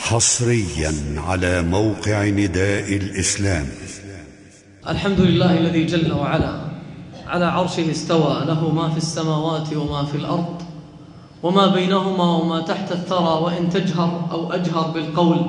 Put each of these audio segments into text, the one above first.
حصريا على موقع نداء الإسلام. الحمد لله الذي جل وعلا على عرشه استوى، له ما في السماوات وما في الأرض وما بينهما وما تحت الثرى، وإن تجهر أو أجهر بالقول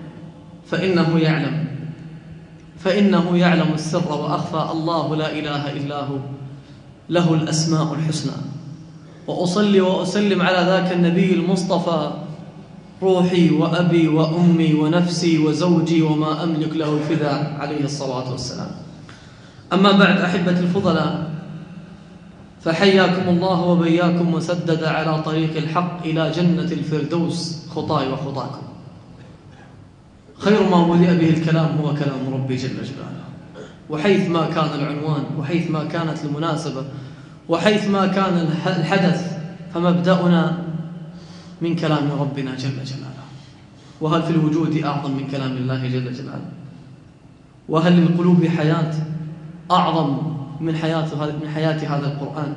فإنه يعلم السر وأخفى. الله لا إله إلا هو، له الأسماء الحسنى. وأصلي وأسلم على ذاك النبي المصطفى، روحي وأبي وأمي ونفسي وزوجي وما أملك له فداء، عليه الصلاة والسلام. أما بعد، أحبة الفضلاء، فحياكم الله وبياكم وسدد على طريق الحق إلى جنة الفردوس خطاي وخطاكم. خير ما بدأ به الكلام هو كلام ربي جل جلاله، وحيث ما كان العنوان وحيث ما كانت المناسبة وحيث ما كان الحدث، فمبدأنا من كلام ربنا جل جلاله. وهل في الوجود أعظم من كلام الله جل جلاله؟ وهل للقلوب حياة أعظم من حياة هذا القرآن؟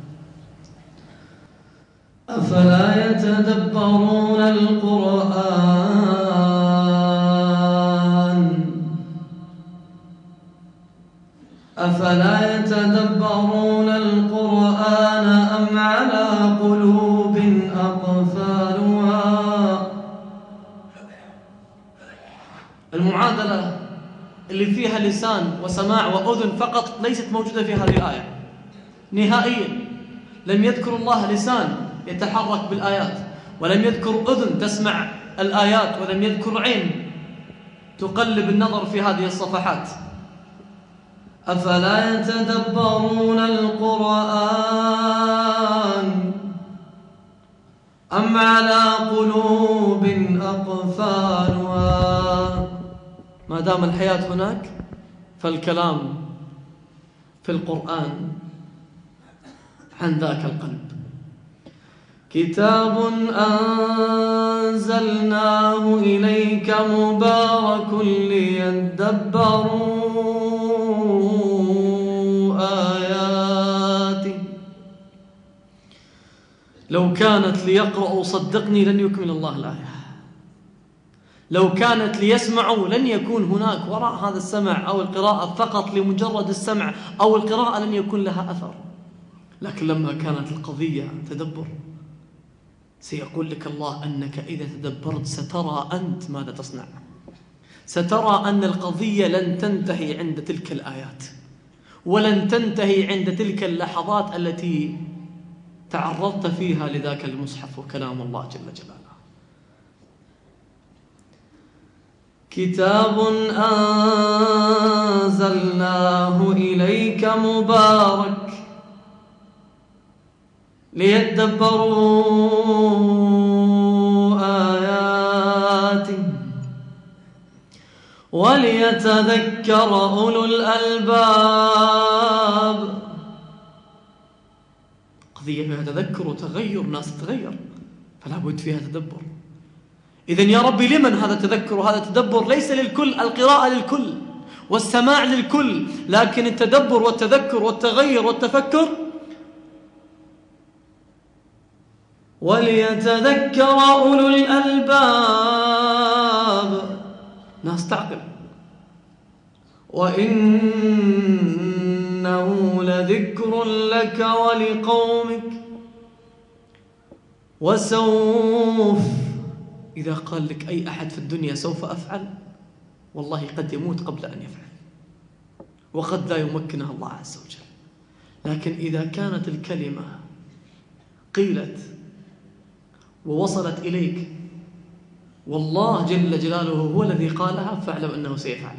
أفلا يتدبرون القرآن أم على قلوب أقفالها؟ المعادلة اللي فيها لسان وسماع وأذن فقط ليست موجودة في هذه الآية نهائيا. لم يذكر الله لسان يتحرك بالآيات، ولم يذكر أذن تسمع الآيات، ولم يذكر عين تقلب النظر في هذه الصفحات. أفلا يتدبرون القرآن أم على قلوب أقفالها؟ ما دام الحياة هناك فالكلام في القرآن عن ذاك القلب. كتاب أنزلناه إليك مبارك ليدبروا آياته. لو كانت ليقرأوا صدقني لن يكمل الله الآية. لو كانت ليسمعوا لن يكون هناك وراء هذا السمع أو القراءة فقط لمجرد السمع أو القراءة لن يكون لها أثر. لكن لما كانت القضية تدبر، سيقول لك الله أنك إذا تدبرت سترى أنت ماذا تصنع. سترى أن القضية لن تنتهي عند تلك الآيات، ولن تنتهي عند تلك اللحظات التي تعرضت فيها لذاك المصحف وكلام الله جل جلاله. كتاب أنزلناه إليك مبارك ليدبروا آياته وليتذكر أولو الألباب. قضية فيها تذكر وتغير، ناس تتغير، فلا بد فيها تدبر. إذن يا ربي لمن هذا التذكر وهذا التدبر؟ ليس للكل، القراءة للكل والسماع للكل، لكن التدبر والتذكر والتغير والتفكر وليتذكر أولو الألباب، ناس تعقل. وإنه لذكر لك ولقومك وسوف، إذا قال لك أي أحد في الدنيا سوف أفعل، والله قد يموت قبل أن يفعل، وقد لا يمكنها الله عز وجل. لكن إذا كانت الكلمة قيلت ووصلت إليك والله جل جلاله هو الذي قالها، فاعلم أنه سيفعل.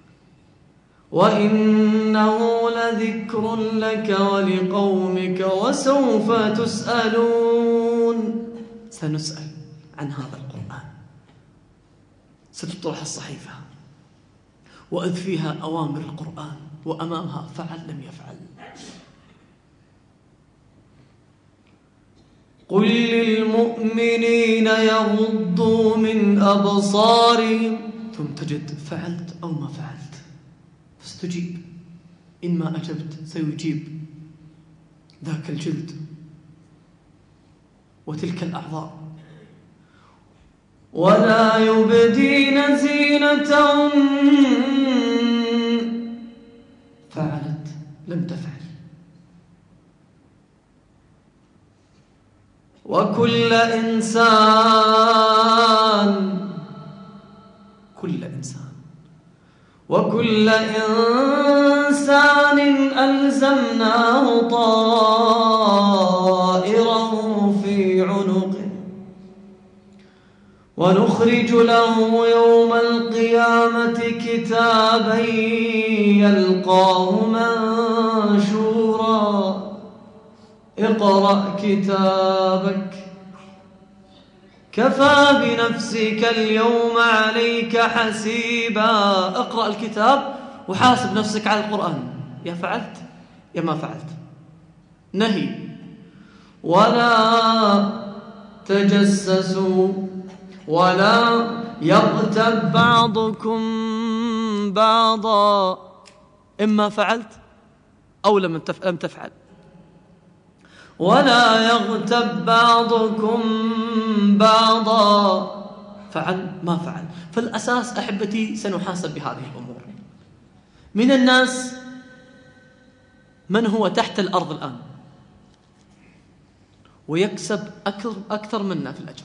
وإنه لذكر لك ولقومك وسوف تسألون. سنسأل عن هذا القرآن، ستطرح الصحيفة وإذ فيها أوامر القرآن وأمامها فعل لم يفعل. قل للمؤمنين يغضوا من أبصارهم، ثم تجد فعلت أو ما فعلت، فاستجيب. إن ما أجبت سيجيب ذاك الجلد وتلك الأعضاء ولا يبدين زينتهن فعلت لم تفعل. وكل إنسان ألزمناه طائره في عنقه ونخرج له يوم القيامة كتابا يلقاه منشورا اقرأ كتابك كفى بنفسك اليوم عليك حسيبا. اقرأ الكتاب وحاسب نفسك على القرآن، يا فعلت يا ما فعلت. نهي. ولا تجسسوا ولا يغتب بعضكم بعضا، إما فعلت أو لم تفعل. ولا يغتب بعضكم بعضا، فعل ما فعل. فالأساس أحبتي سنحاسب بهذه الأمور. من الناس من هو تحت الأرض الآن ويكسب أكثر منا في الأجر.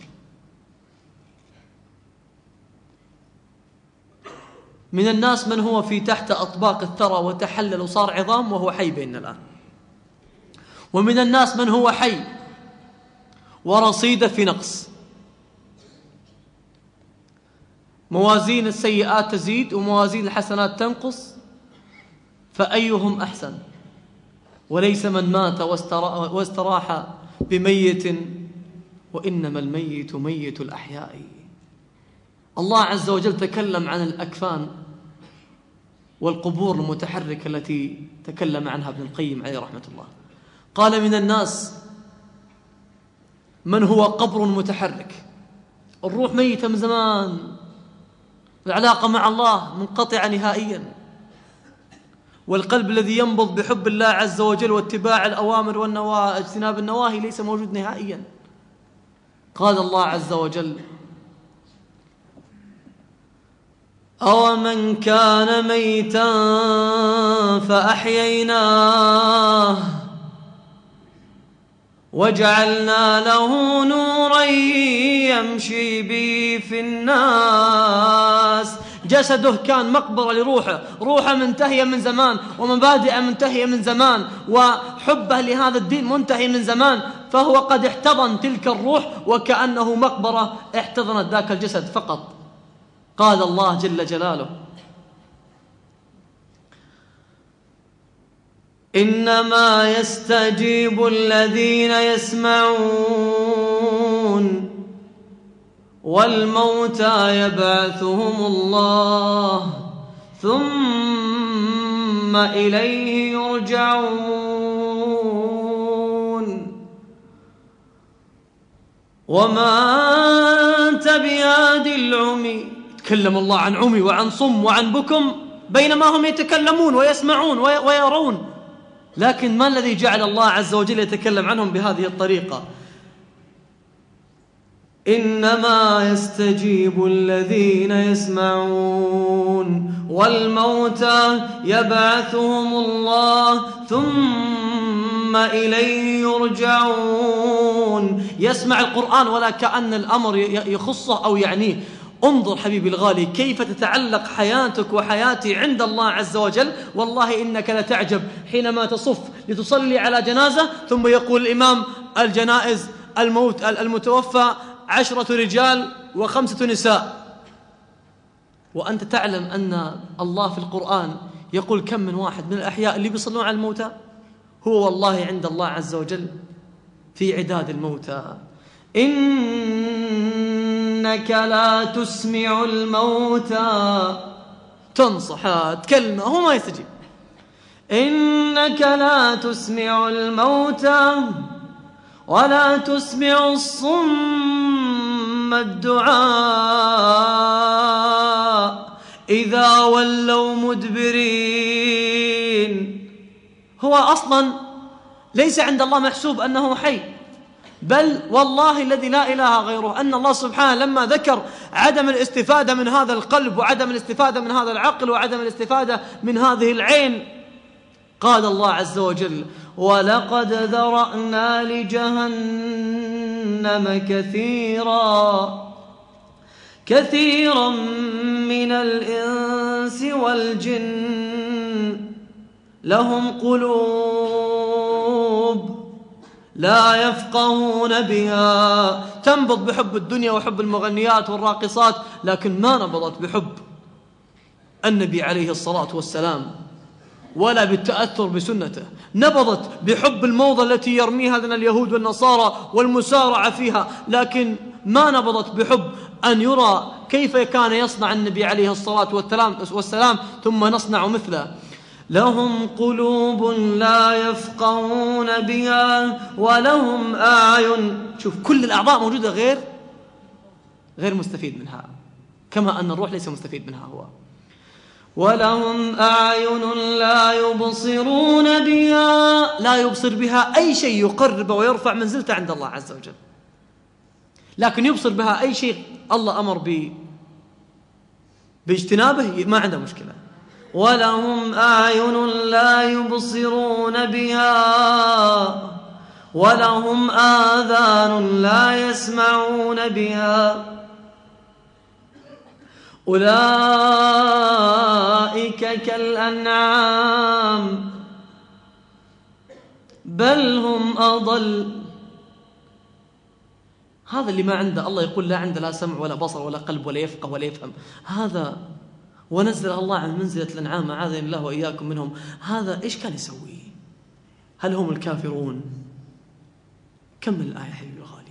من الناس من هو في تحت أطباق الثرى وتحلل وصار عظام وهو حي بيننا الآن. ومن الناس من هو حي ورصيده في نقص. موازين السيئات تزيد وموازين الحسنات تنقص، فأيهم أحسن؟ وليس من مات واستراح بميت، وإنما الميت ميت الأحياء. الله عز وجل تكلم عن الأكفان والقبور المتحركة التي تكلم عنها ابن القيم عليه رحمة الله. قال من الناس من هو قبر متحرك، الروح ميتة من زمان، العلاقة مع الله منقطعة نهائيا، والقلب الذي ينبض بحب الله عز وجل واتباع الأوامر واجتناب النواهي ليس موجود نهائيا. قال الله عز وجل أومن كان ميتا فأحييناه وجعلنا له نورا يمشي به في الناس. جسده كان مقبرة لروحه، روحه منتهية من زمان ومبادئه منتهية من زمان وحبه لهذا الدين منتهي من زمان، فهو قد احتضن تلك الروح وكأنه مقبرة احتضنت ذاك الجسد فقط. قال الله جل جلاله إنما يستجيب الذين يسمعون والموتى يبعثهم الله ثم إليه يرجعون وما أنت بهاد العمي. تكلم الله عن عمي وعن صم وعن بكم بينما هم يتكلمون ويسمعون ويرون، لكن ما الذي جعل الله عز وجل يتكلم عنهم بهذه الطريقة؟ إنما يستجيب الذين يسمعون والموتى يبعثهم الله ثم إليه يرجعون. يسمع القرآن ولا كأن الأمر يخصه أو يعنيه. انظر حبيبي الغالي كيف تتعلق حياتك وحياتي عند الله عز وجل. والله إنك لتعجب حينما تصف لتصلي على جنازة ثم يقول الإمام الجنائز المتوفى 10 رجال و5 نساء، وأنت تعلم أن الله في القرآن يقول كم من واحد من الأحياء اللي بيصلون على الموتى. هو والله عند الله عز وجل في عداد الموتى. إنك لا تسمع الموتى، تنصح تكلمه هو ما يستجيب. إنك لا تسمع الموتى ولا تسمع الصم الدعاء إذا ولوا مدبرين. هو أصلا ليس عند الله محسوب أنه حي، بل والله الذي لا إله غيره أن الله سبحانه لما ذكر عدم الاستفادة من هذا القلب وعدم الاستفادة من هذا العقل وعدم الاستفادة من هذه العين، قال الله عز وجل: ولقد ذرأنا لجهنم كثيرا من الإنس والجن لهم قلوب لا يفقهون بها. تنبض بحب الدنيا وحب المغنيات والراقصات، لكن ما نبضت بحب النبي عليه الصلاة والسلام ولا بالتأثر بسنته. نبضت بحب الموضة التي يرميها لنا اليهود والنصارى والمسارعة فيها، لكن ما نبضت بحب أن يرى كيف كان يصنع النبي عليه الصلاة والسلام ثم نصنع مثله. لهم قلوب لا يفقهون بها ولهم أعين. شوف، كل الأعضاء موجودة غير مستفيد منها، كما أن الروح ليس مستفيد منها هو. ولهم أعين لا يبصرون بها، لا يبصر بها أي شيء يقرب ويرفع منزلته عند الله عز وجل، لكن يبصر بها أي شيء الله أمر باجتنابه ما عنده مشكلة. ولهم أعين لا يبصرون بها ولهم آذان لا يسمعون بها أولئك كالأنعام بل هم أضل. هذا اللي ما عنده، الله يقول لا عنده لا سمع ولا بصر ولا قلب ولا يفقه ولا يفهم، هذا ونزل الله عن منزلة الأنعام أعاذنا الله وإياكم منهم، هذا إيش كان يسوي؟ هل هم الكافرون؟ كمل الآية حبيبي الغالي.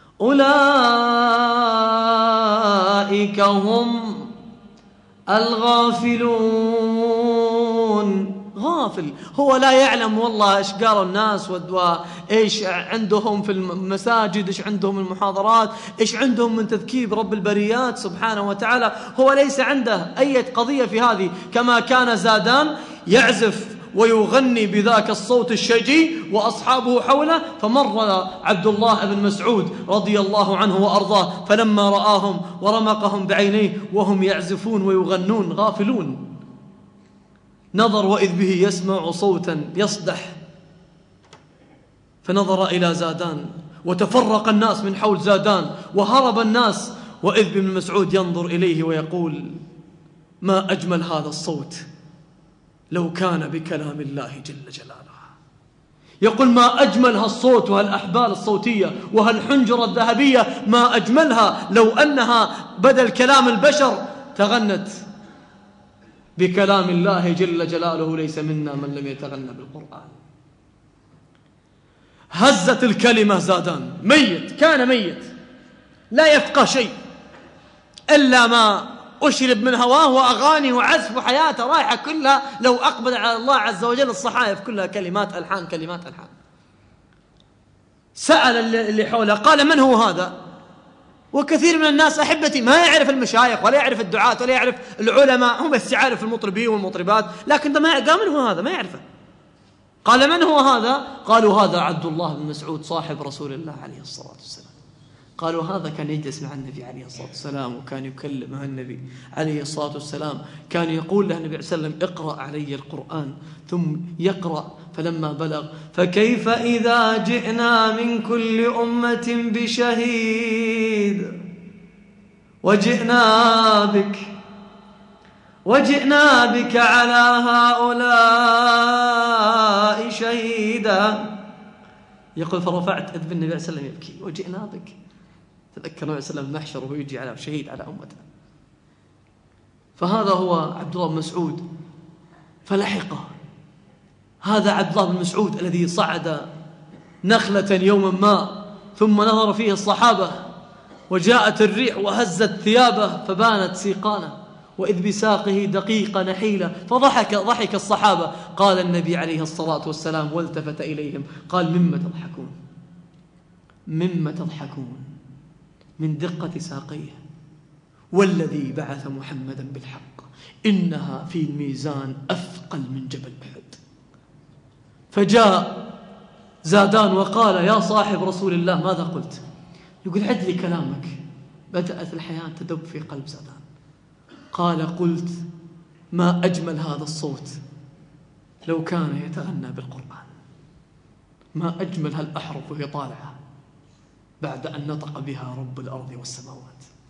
أولئك هم الغافلون. غافل، هو لا يعلم والله إيش قالوا الناس وإيش عندهم في المساجد، إيش عندهم المحاضرات، إيش عندهم من تذكير رب البريات سبحانه وتعالى. هو ليس عنده أي قضية في هذه، كما كان زادان يعزف ويغني بذاك الصوت الشجي وأصحابه حوله، فمر عبد الله بن مسعود رضي الله عنه وأرضاه فلما رآهم ورمقهم بعينيه وهم يعزفون ويغنون غافلون، نظر وإذ به يسمع صوتا يصدح، فنظر إلى زادان وتفرق الناس من حول زادان وهرب الناس، وإذ بن مسعود ينظر إليه ويقول: ما أجمل هذا الصوت لو كان بكلام الله جل جلاله. يقول: ما أجمل هالصوت وهالأحبال الصوتية وهالحنجرة الذهبية، ما أجملها لو أنها بدل كلام البشر تغنت بكلام الله جل جلاله. ليس منا من لم يتغنى بالقرآن. هزت الكلمة زادان، ميت، كان ميت لا يفقه شيء إلا ما أشرب من هواه وأغاني وعزف، وحياته رايحة كلها لو أقبل على الله عز وجل الصحائف كلها كلمات ألحان كلمات ألحان. سأل اللي حوله قال: من هو هذا؟ وكثير من الناس أحبتي ما يعرف المشايخ ولا يعرف الدعاة ولا يعرف العلماء، هم بس يعرف المطربين والمطربات، لكن ده ما قال من هو هذا، ما يعرفه. قال: من هو هذا؟ قالوا: هذا عبد الله بن مسعود صاحب رسول الله عليه الصلاة والسلام. قالوا: هذا كان يجلس مع النبي عليه الصلاة والسلام وكان يكلمه النبي عليه الصلاة والسلام، كان يقول له النبي عليه الصلاة والسلام: اقرأ علي القرآن، ثم يقرأ فلما بلغ: فكيف إذا جئنا من كل أمة بشهيد وجئنا بك على هؤلاء شهيدا. يقول: فرفعت إذ بالنبي عليه الصلاة والسلام يبكي: وجئنا بك. تذكر النبي صلى الله عليه وسلم محشر وهو يجي على شهيد على أمته. فهذا هو عبد الله بن مسعود، فلحقه هذا عبد الله بن مسعود الذي صعد نخلة يوما ما ثم نظر فيه الصحابة وجاءت الريح وهزت ثيابه فبانت سيقانه وإذ بساقه دقيقة نحيلة، ضحك الصحابة. قال النبي عليه الصلاة والسلام والتفت إليهم قال: مما تضحكون؟ من دقة ساقيه، والذي بعث محمدا بالحق إنها في الميزان أثقل من جبل أحد. فجاء زادان وقال: يا صاحب رسول الله ماذا قلت؟ يقول: عد لي كلامك. بدأت الحياة تدب في قلب زادان. قال: قلت: ما أجمل هذا الصوت لو كان يتغنى بالقرآن، ما أجمل هالأحرف وهي طالعة بعد أن نطق بها رب الأرض والسماوات.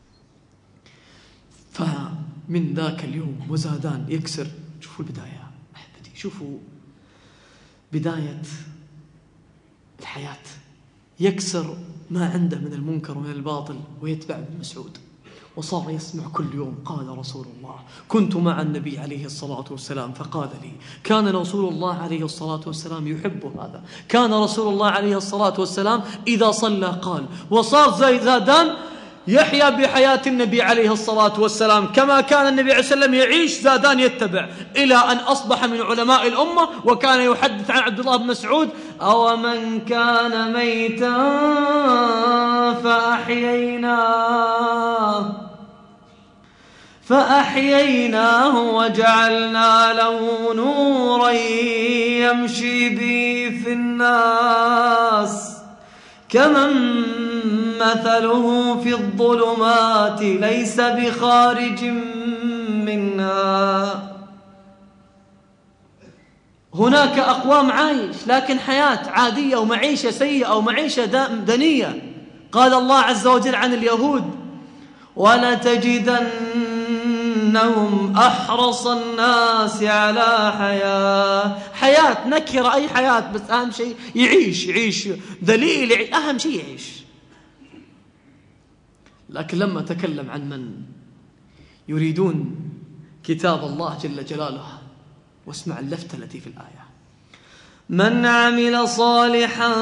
فمن ذاك اليوم وزادان يكسر. شوفوا البداية أحبتي، شوفوا بداية الحياة، يكسر ما عنده من المنكر ومن الباطل ويتبع ابن مسعود. وصار يسمع كل يوم: قال رسول الله: كنت مع النبي عليه الصلاة والسلام فقال لي. كان رسول الله عليه الصلاة والسلام يحب هذا. كان رسول الله عليه الصلاة والسلام إذا صلى قال. وصار زادان يحيا بحياة النبي عليه الصلاة والسلام كما كان النبي عليه الصلاة والسلام يعيش، زادان يتبع، إلى أن أصبح من علماء الأمة. وكان يحدث عن عبد الله بن مسعود: أو من كان ميتا فأحييناه وجعلنا له نورا يمشي به في الناس كمن مثله في الظلمات ليس بخارج منها. هناك أقوام عايش لكن حياة عادية ومعيشة سيئة ومعيشة دنية. قال الله عز وجل عن اليهود: ولتجدنهم أحرص الناس على حياة نكرة، أي حياة، بس أهم شيء يعيش ذليل، أهم شيء يعيش. لكن لما تكلم عن من يريدون كتاب الله جل جلاله، واسمع اللفتة التي في الآية: من عمل صالحا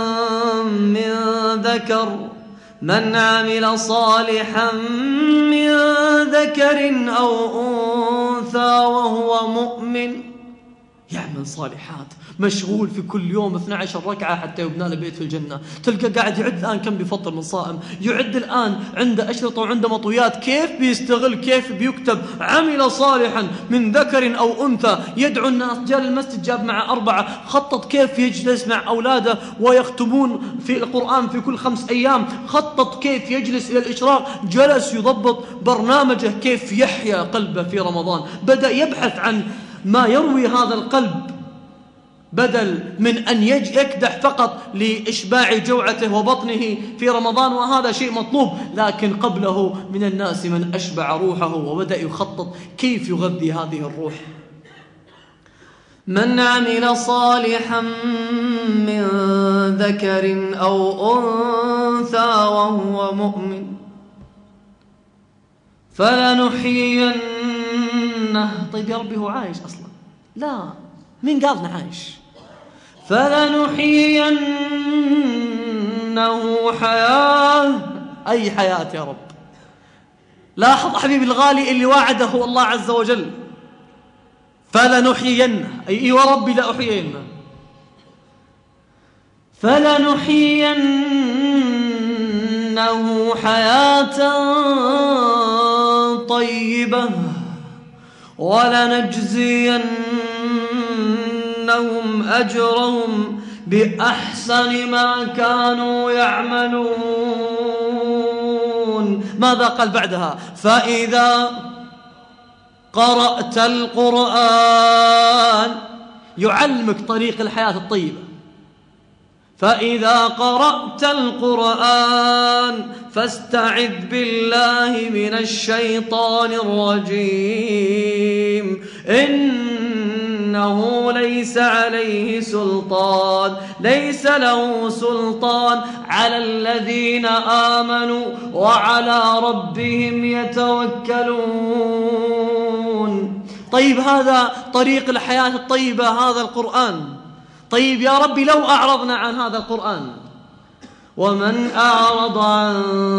من ذكر أو أنثى وهو مؤمن. يعمل صالحات، مشغول في كل يوم 12 ركعة حتى يبنى له بيت في الجنة. تلقى قاعد يعد الآن كم بيفطر من صائم، يعد الآن عنده أشرطة وعنده مطويات، كيف بيستغل، كيف بيكتب عمل صالحا من ذكر أو أنثى، يدعو الناس، جاء المسجد جاب مع 4، خطط كيف يجلس مع أولاده ويختمون في القرآن في كل 5 أيام، خطط كيف يجلس إلى الإشراق، جلس يضبط برنامجه كيف يحيا قلبه في رمضان، بدأ يبحث عن ما يروي هذا القلب بدل من أن يكدح فقط لإشباع جوعته وبطنه في رمضان، وهذا شيء مطلوب. لكن قبله من الناس من أشبع روحه وبدأ يخطط كيف يغذي هذه الروح. من عمل صالحا من ذكر أو أنثى وهو مؤمن فلنحيينه. طيب يا ربي هو عايش أصلا؟ لا، مين قالنا عايش؟ فلنحيينه حياة، أي حياة يا رب؟ لاحظ حبيبي الغالي اللي وعده الله عز وجل: فلنحيينه، أي وربي لأحيينه. فلنحيينه حياة طيبة ولنجزينهم أجرهم بأحسن ما كانوا يعملون. ماذا قال بعدها؟ فإذا قرأت القرآن، يعلمك طريق الحياة الطيبة. فإذا قرأت القرآن فاستعذ بالله من الشيطان الرجيم إنه ليس له سلطان على الذين آمنوا وعلى ربهم يتوكلون. طيب هذا طريق الحياة الطيبة، هذا القرآن. طيب يا ربي لو أعرضنا عن هذا القرآن، ومن أعرض عن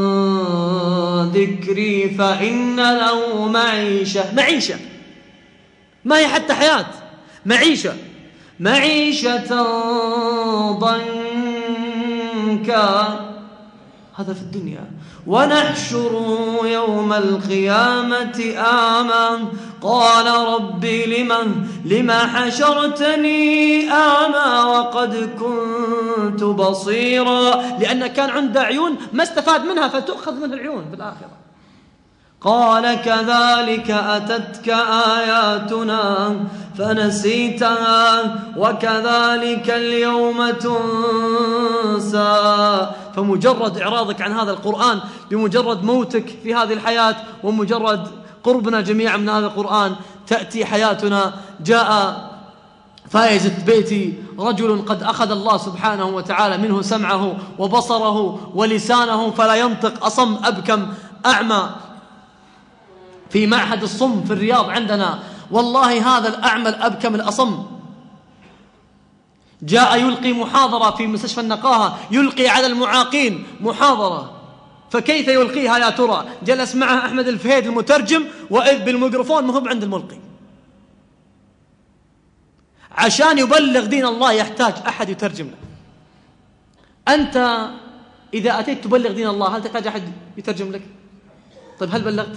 ذكري فإن له معيشة ما هي حتى حياة، معيشة ضنكا. هذا في الدنيا. ونحشره يوم القيامة أعمى قال ربي لما حشرتني أعمى وقد كنت بصيرا، لأن كان عنده عيون ما استفاد منها فتؤخذ منه العيون في الآخرة. قال كذلك أتتك آياتنا فنسيتها وكذلك اليوم تنسى. فمجرد إعراضك عن هذا القرآن، بمجرد موتك في هذه الحياة ومجرد قربنا جميعا من هذا القرآن، تأتي حياتنا. جاء فايزة بيتي رجل قد أخذ الله سبحانه وتعالى منه سمعه وبصره ولسانه فلا ينطق، أصم أبكم أعمى، في معهد الصم في الرياض عندنا. والله هذا الأعمى الأبكم الأصم جاء يلقي محاضرة في مستشفى النقاهة، يلقي على المعاقين محاضرة. فكيف يلقيها يا ترى؟ جلس معه أحمد الفهيد المترجم، وإذ بالميكروفون مهم عند الملقي. عشان يبلغ دين الله يحتاج أحد يترجم له. أنت إذا أتيت تبلغ دين الله هل تحتاج أحد يترجم لك؟ طيب هل بلغت؟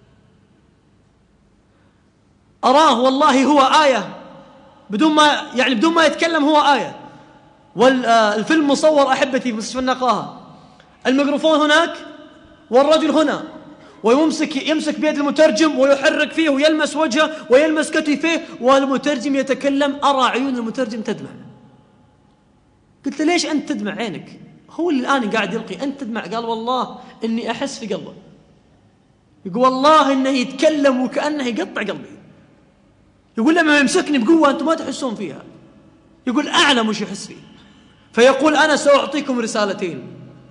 أراه والله هو آية بدون ما يتكلم، هو آية. والفيلم مصور أحبتي في مستشفى النقاهة، الميكروفون هناك والرجل هنا، ويمسك بيد المترجم ويحرك فيه ويلمس وجهه ويلمس كتفه والمترجم يتكلم. أرى عيون المترجم تدمع. قلت له ليش أنت تدمع عينك؟ هو اللي الآن قاعد يلقي، أنت تدمع. قال والله إني أحس في قلبه. يقول والله إنه يتكلم وكأنه يقطع قلبي. يقول لما يمسكني بقوة أنتم ما تحسون فيها. يقول أعلم وش يحس فيه. فيقول أنا سأعطيكم رسالتين،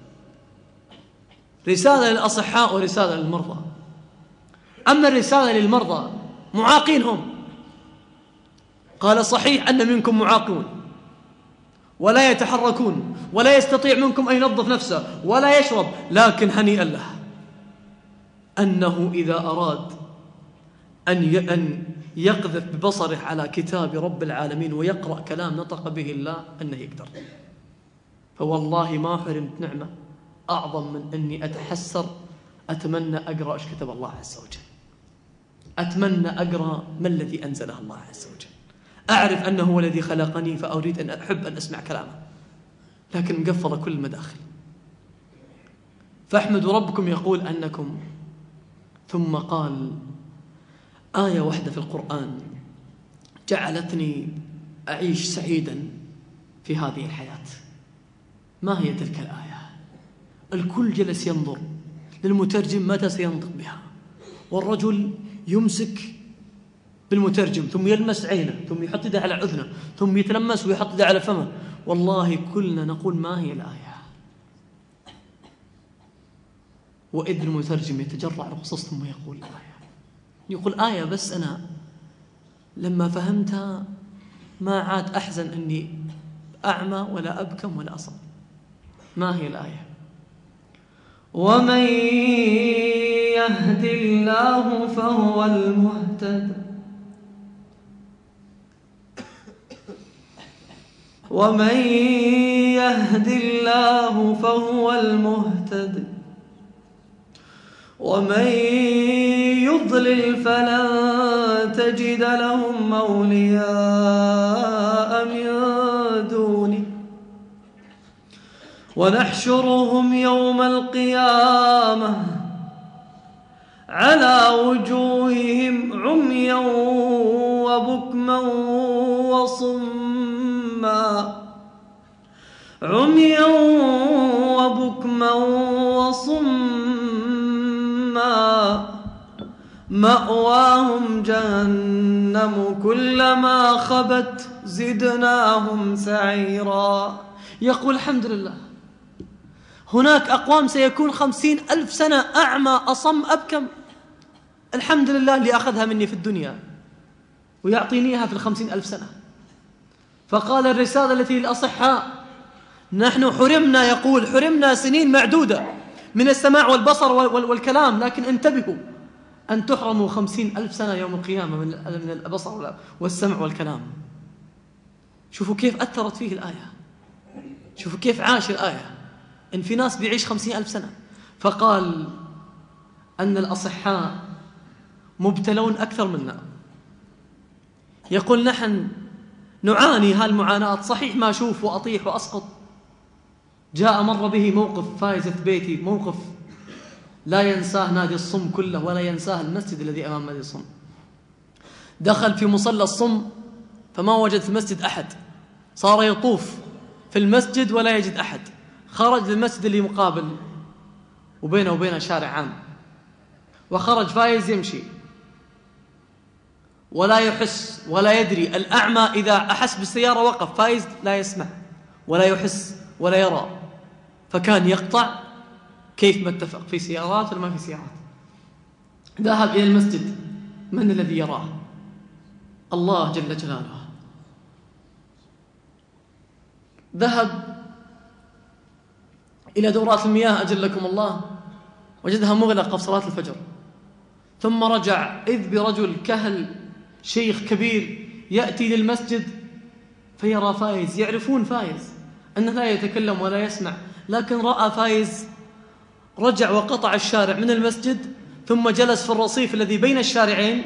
رسالة للأصحاء ورسالة للمرضى. أما الرسالة للمرضى معاقين هم، قال صحيح أن منكم معاقون ولا يتحركون ولا يستطيع منكم أن ينظف نفسه ولا يشرب، لكن هنيئا له أنه إذا أراد أن يقذف ببصره على كتاب رب العالمين ويقرأ كلام نطق به الله أنه يقدر. فوالله ما حرمت نعمة أعظم من أني أتحسر أتمنى أقرأ إيش كتب الله عز وجل، أتمنى أقرأ ما الذي أنزله الله عز وجل، أعرف أنه هو الذي خلقني فأريد أن أحب أن أسمع كلامه، لكن مقفل كل المداخل. فاحمدوا ربكم يقول أنكم، ثم قال آية واحدة في القرآن جعلتني أعيش سعيدا في هذه الحياة. ما هي تلك الآية؟ الكل جلس ينظر للمترجم متى سينطق بها، والرجل يمسك بالمترجم ثم يلمس عينه ثم يحط يده على أذنه ثم يتلمس ويحط يده على فمه. والله كلنا نقول ما هي الآية، وإذ المترجم يتجرع القصص ثم يقول آية، يقول آية. بس أنا لما فهمتها ما عاد أحزن أني أعمى ولا أبكم ولا أصم. ما هي الآية؟ ومن يهد الله فهو المهتد ومن يهد الله فهو المهتد ومن يضلل فلن تجد لهم أولياء من دونه ونحشرهم يوم القيامة على وجوههم عميا وبكما وصما مأواهم جهنم كلما خبت زدناهم سعيرا. يقول الحمد لله هناك أقوام سيكون 50,000 سنة أعمى أصم أبكم، الحمد لله اللي أخذها مني في الدنيا ويعطينيها في 50,000 سنة. فقال الرسالة التي للأصحاء نحن حرمنا، يقول حرمنا سنين معدودة من السماع والبصر والكلام، لكن انتبهوا أن تحرموا 50,000 سنة يوم القيامة من البصر والسمع والكلام. شوفوا كيف أثرت فيه الآية، شوفوا كيف عاش الآية. إن في ناس بيعيش 50,000 سنة. فقال أن الأصحاء مبتلون أكثر منا. يقول نحن نعاني هالمعاناة، صحيح ما أشوف وأطيح وأسقط. جاء مر به موقف فايز بيتي، موقف لا ينساه نادي الصم كله ولا ينساه المسجد الذي أمام نادي الصم. دخل في مصلى الصم فما وجد في المسجد أحد، صار يطوف في المسجد ولا يجد أحد. خرج للمسجد اللي مقابل وبينه وبينه شارع عام، وخرج فايز يمشي ولا يحس ولا يدري. الأعمى إذا أحس بالسيارة وقف، فايز لا يسمع ولا يحس ولا يرى، فكان يقطع كيف ما اتفق، في سيارات ولا ما في سيارات. ذهب إلى المسجد، من الذي يراه؟ الله جل جلاله. ذهب إلى دورات المياه أجلكم الله، وجدها مغلقة في صلاة الفجر. ثم رجع إذ برجل كهل شيخ كبير يأتي للمسجد فيرى فايز. يعرفون فايز أنه لا يتكلم ولا يسمع، لكن رأى فايز رجع وقطع الشارع من المسجد، ثم جلس في الرصيف الذي بين الشارعين،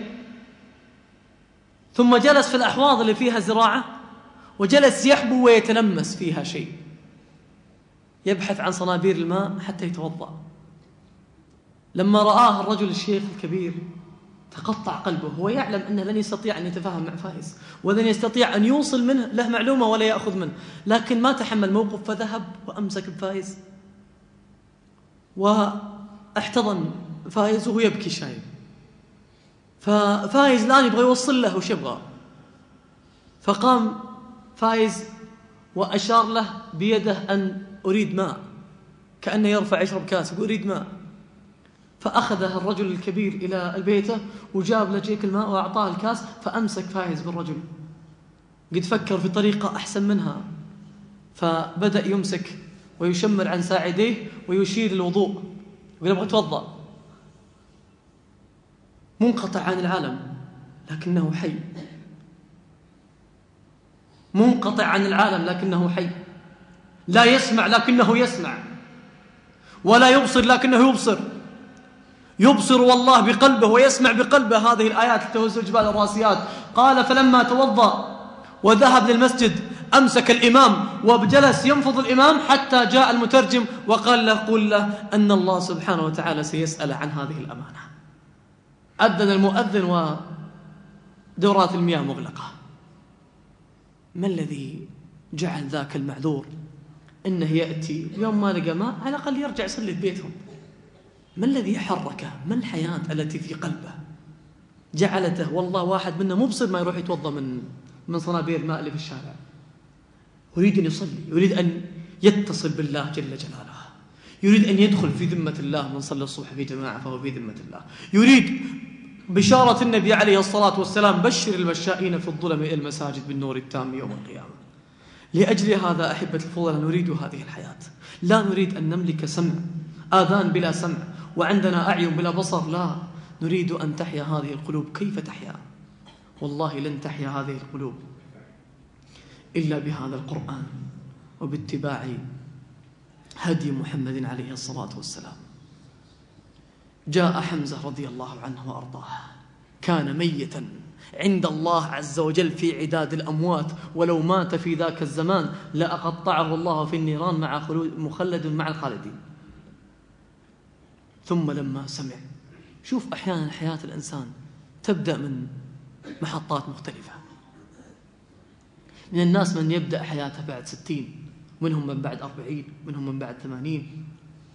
ثم جلس في الأحواض اللي فيها زراعة، وجلس يحبو ويتلمس فيها شيء، يبحث عن صنابير الماء حتى يتوضأ. لما رآه الرجل الشيخ الكبير تقطع قلبه. هو يعلم أنه لن يستطيع أن يتفاهم مع فايز، ولن يستطيع أن يوصل منه له معلومة ولا يأخذ منه، لكن ما تحمل موقف، فذهب وأمسك بفايز واحتضن فايز وهو يبكي شايب. ففايز الآن يبغى يوصل له وش يبغى. فقام فايز وأشار له بيده أن أريد ماء، كأنه يرفع يشرب كاس وأريد ماء. فأخذه الرجل الكبير إلى بيته وجاب له جيك الماء وأعطاه الكاس. فأمسك فايز بالرجل، قد فكر في طريقة أحسن منها، فبدأ يمسك ويشمر عن ساعديه ويشير الوضوء ويقول أبغى أتوضأ. منقطع عن العالم لكنه حي، منقطع عن العالم لكنه حي، لا يسمع لكنه يسمع، ولا يبصر لكنه يبصر، يبصر والله بقلبه ويسمع بقلبه. هذه الآيات تهز الجبال الراسيات. قال فلما توضأ وذهب للمسجد أمسك الإمام وجلس ينفض الإمام حتى جاء المترجم وقال له قل له أن الله سبحانه وتعالى سيسأل عن هذه الأمانة. أذن المؤذن ودورات المياه مغلقة. ما الذي جعل ذاك المعذور إنه يأتي يوم ما لقى ماء على الأقل يرجع يصلي في بيتهم؟ ما الذي حركه؟ ما الحياة التي في قلبه جعلته؟ والله واحد منا مبصر ما يروح يتوضأ من صنابير الماء اللي في الشارع، يريد أن يصلي، يريد أن يتصل بالله جل جلاله، يريد أن يدخل في ذمة الله. من صلى الصبح في جماعة فهو في ذمة الله. يريد بشارة النبي عليه الصلاة والسلام بشر المشائين في الظلم إلى المساجد بالنور التام يوم القيامة. لأجل هذا أحبة الفضلاء نريد هذه الحياة. لا نريد أن نملك سمع، آذان بلا سمع، وعندنا أعين بلا بصر. لا، نريد أن تحيا هذه القلوب. كيف تحيا؟ والله لن تحيا هذه القلوب إلا بهذا القرآن وباتباع هدي محمد عليه الصلاة والسلام. جاء حمزة رضي الله عنه وأرضاه، كان ميتا عند الله عز وجل في عداد الأموات، ولو مات في ذاك الزمان لأقطعه الله في النيران مع مخلد مع الخالدين. ثم لما سمع، شوف أحيانا حياة الإنسان تبدأ من محطات مختلفة. من الناس من يبدأ حياته بعد 60، منهم من بعد 40، منهم من بعد 80.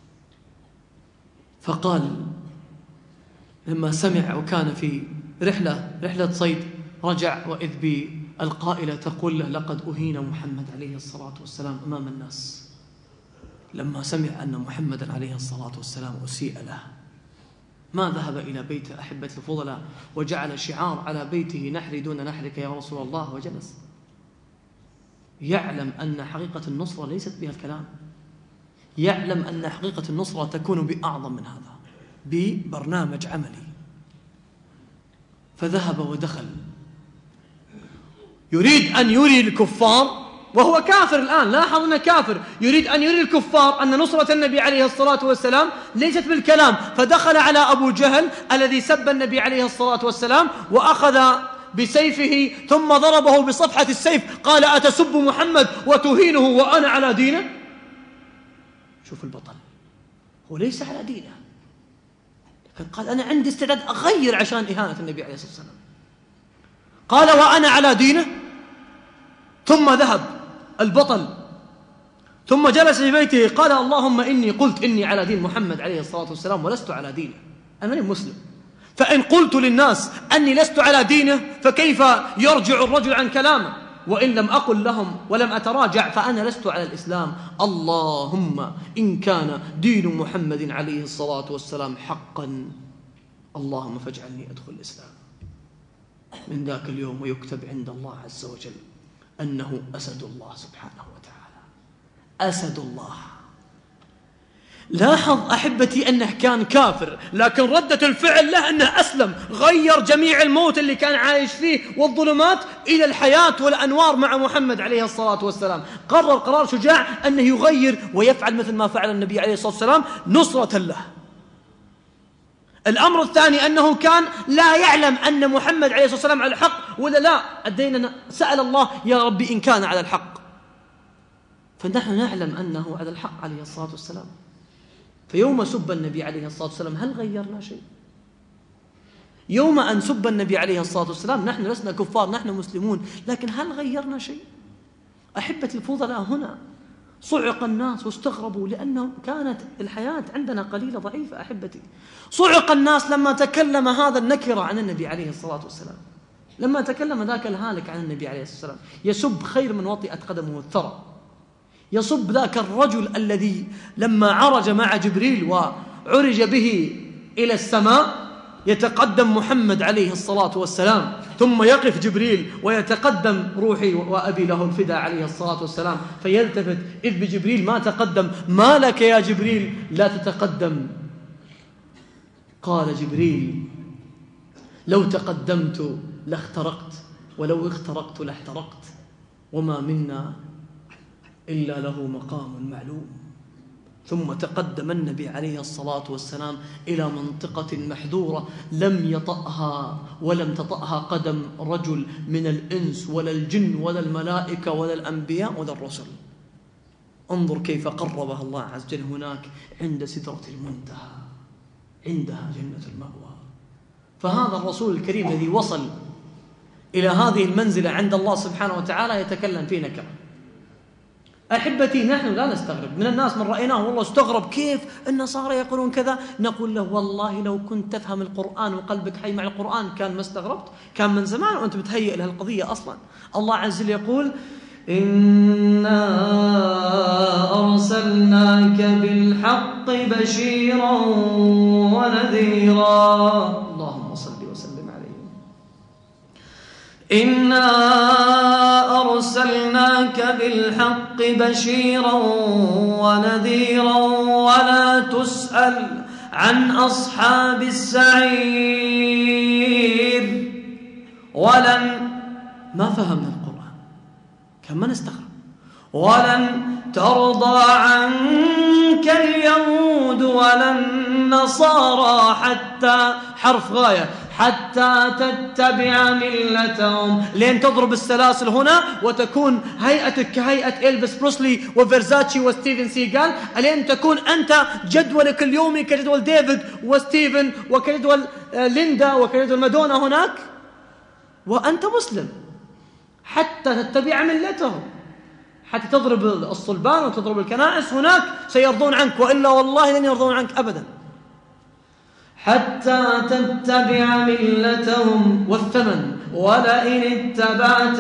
فقال لما سمع وكان في رحلة صيد، رجع وإذ بالقائلة تقول له لقد أهين محمد عليه الصلاة والسلام أمام الناس. لما سمع أن محمد عليه الصلاة والسلام أسيء له ما ذهب إلى بيته أحبة الفضلاء وجعل شعار على بيته نحري دون نحرك يا رسول الله وجلس. يعلم أن حقيقة النصرة ليست بها الكلام، يعلم أن حقيقة النصرة تكون بأعظم من هذا، ببرنامج عملي. فذهب ودخل يريد أن يري الكفار وهو كافر الآن. لاحظ أنه كافر، يريد أن يري الكفار أن نصرة النبي عليه الصلاة والسلام ليست بالكلام، فدخل على أبو جهل الذي سب النبي عليه الصلاة والسلام وأخذ بسيفه ثم ضربه بصفحة السيف، قال: أتسب محمد وتهينه وأنا على دينه؟ شوف البطل، هو ليس على دينه، لكن قال: أنا عندي استعداد أغير عشان إهانة النبي عليه الصلاة والسلام. قال: وأنا على دينه. ثم ذهب البطل ثم جلس في بيته، قال: اللهم إني قلت إني على دين محمد عليه الصلاة والسلام ولست على دينه، أنا مسلم، فإن قلت للناس أني لست على دينه فكيف يرجع الرجل عن كلامه؟ وإن لم أقل لهم ولم أتراجع فأنا لست على الإسلام. اللهم إن كان دين محمد عليه الصلاة والسلام حقا، اللهم فاجعلني أدخل الإسلام. من ذاك اليوم ويكتب عند الله عز وجل أنه أسد الله سبحانه وتعالى، أسد الله. لاحظ أحبتي أنه كان كافر، لكن ردة الفعل له أنه أسلم، غير جميع الموت اللي كان عايش فيه والظلمات إلى الحياة والأنوار مع محمد عليه الصلاة والسلام. قرر قرار شجاع أنه يغير ويفعل مثل ما فعل النبي عليه الصلاة والسلام نصرة له. الأمر الثاني أنه كان لا يعلم أن محمد عليه الصلاة والسلام على الحق ولا لا. الدين سأل الله: يا ربي إن كان على الحق. فنحن نعلم أنه على الحق عليه الصلاة والسلام. فيوم سب النبي عليه الصلاة والسلام هل غيرنا شيء؟ يوم أن سب النبي عليه الصلاة والسلام نحن لسنا كفار، نحن مسلمون، لكن هل غيرنا شيء؟ أحبتي الفضلاء، هنا صعق الناس واستغربوا لأنه كانت الحياة عندنا قليلة ضعيفة. أحبتي، صعق الناس لما تكلم هذا النكرة عن النبي عليه الصلاة والسلام، لما تكلم ذاك الهالك عن النبي عليه الصلاة والسلام، يسب خير من وطئت قدمه الثرى، يسب ذاك الرجل الذي لما عرج مع جبريل وعرج به إلى السماء يتقدم محمد عليه الصلاة والسلام، ثم يقف جبريل ويتقدم روحي وأبي له الفداء عليه الصلاة والسلام، فيلتفت إذ بجبريل ما تقدم: ما لك يا جبريل لا تتقدم؟ قال جبريل: لو تقدمت لاخترقت، ولو اخترقت لاحترقت، وما منا إلا له مقام معلوم. ثم تقدم النبي عليه الصلاة والسلام إلى منطقة محذورة لم يطأها ولم تطأها قدم رجل من الإنس ولا الجن ولا الملائكة ولا الأنبياء ولا الرسل. انظر كيف قربها الله عز وجل هناك عند سدرة المنتهى، عندها جنة المأوى. فهذا الرسول الكريم الذي وصل إلى هذه المنزلة عند الله سبحانه وتعالى يتكلم في نكرة. أحبتي، نحن لا نستغرب من الناس، من رأيناه والله استغرب كيف النصارى يقولون كذا، نقول له: والله لو كنت تفهم القرآن وقلبك حي مع القرآن كان ما استغربت، كان من زمان وأنت بتهيئ لها القضية أصلا. الله عز وجل يقول: إنا أرسلناك بالحق بشيرا ونذيرا. اللهم صل وسلم عليه. إنا أرسلناك بالحق بشيرا ونذيرا ولا تسأل عن أصحاب السعير. ما فهمنا القرآن، كان ما نستغرب. ولن ترضى عنك اليهود ولا النصارى حتى، حرف غاية، حتى تتبع ملتهم، لين تضرب السلاسل هنا وتكون هيئتك كهيئة إلفيس بروسلي وفيرزاتشي وستيفن سيغال، لين تكون أنت جدولك اليومي كجدول ديفيد وستيفن وكجدول ليندا وكجدول مادونا هناك وأنت مسلم، حتى تتبع ملتهم، حتى تضرب الصلبان وتضرب الكنائس هناك سيرضون عنك، وإلا والله لن يرضون عنك أبدا. حتى تتبع ملتهم، والثمن ولئن اتبعت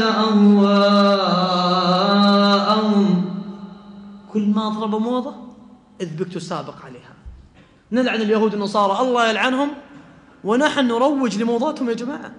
أهواءهم. كل ما ضرب موضة إذ بك تسابق عليها. نلعن اليهود والنصارى الله يلعنهم، ونحن نروج لموضاتهم يا جماعة،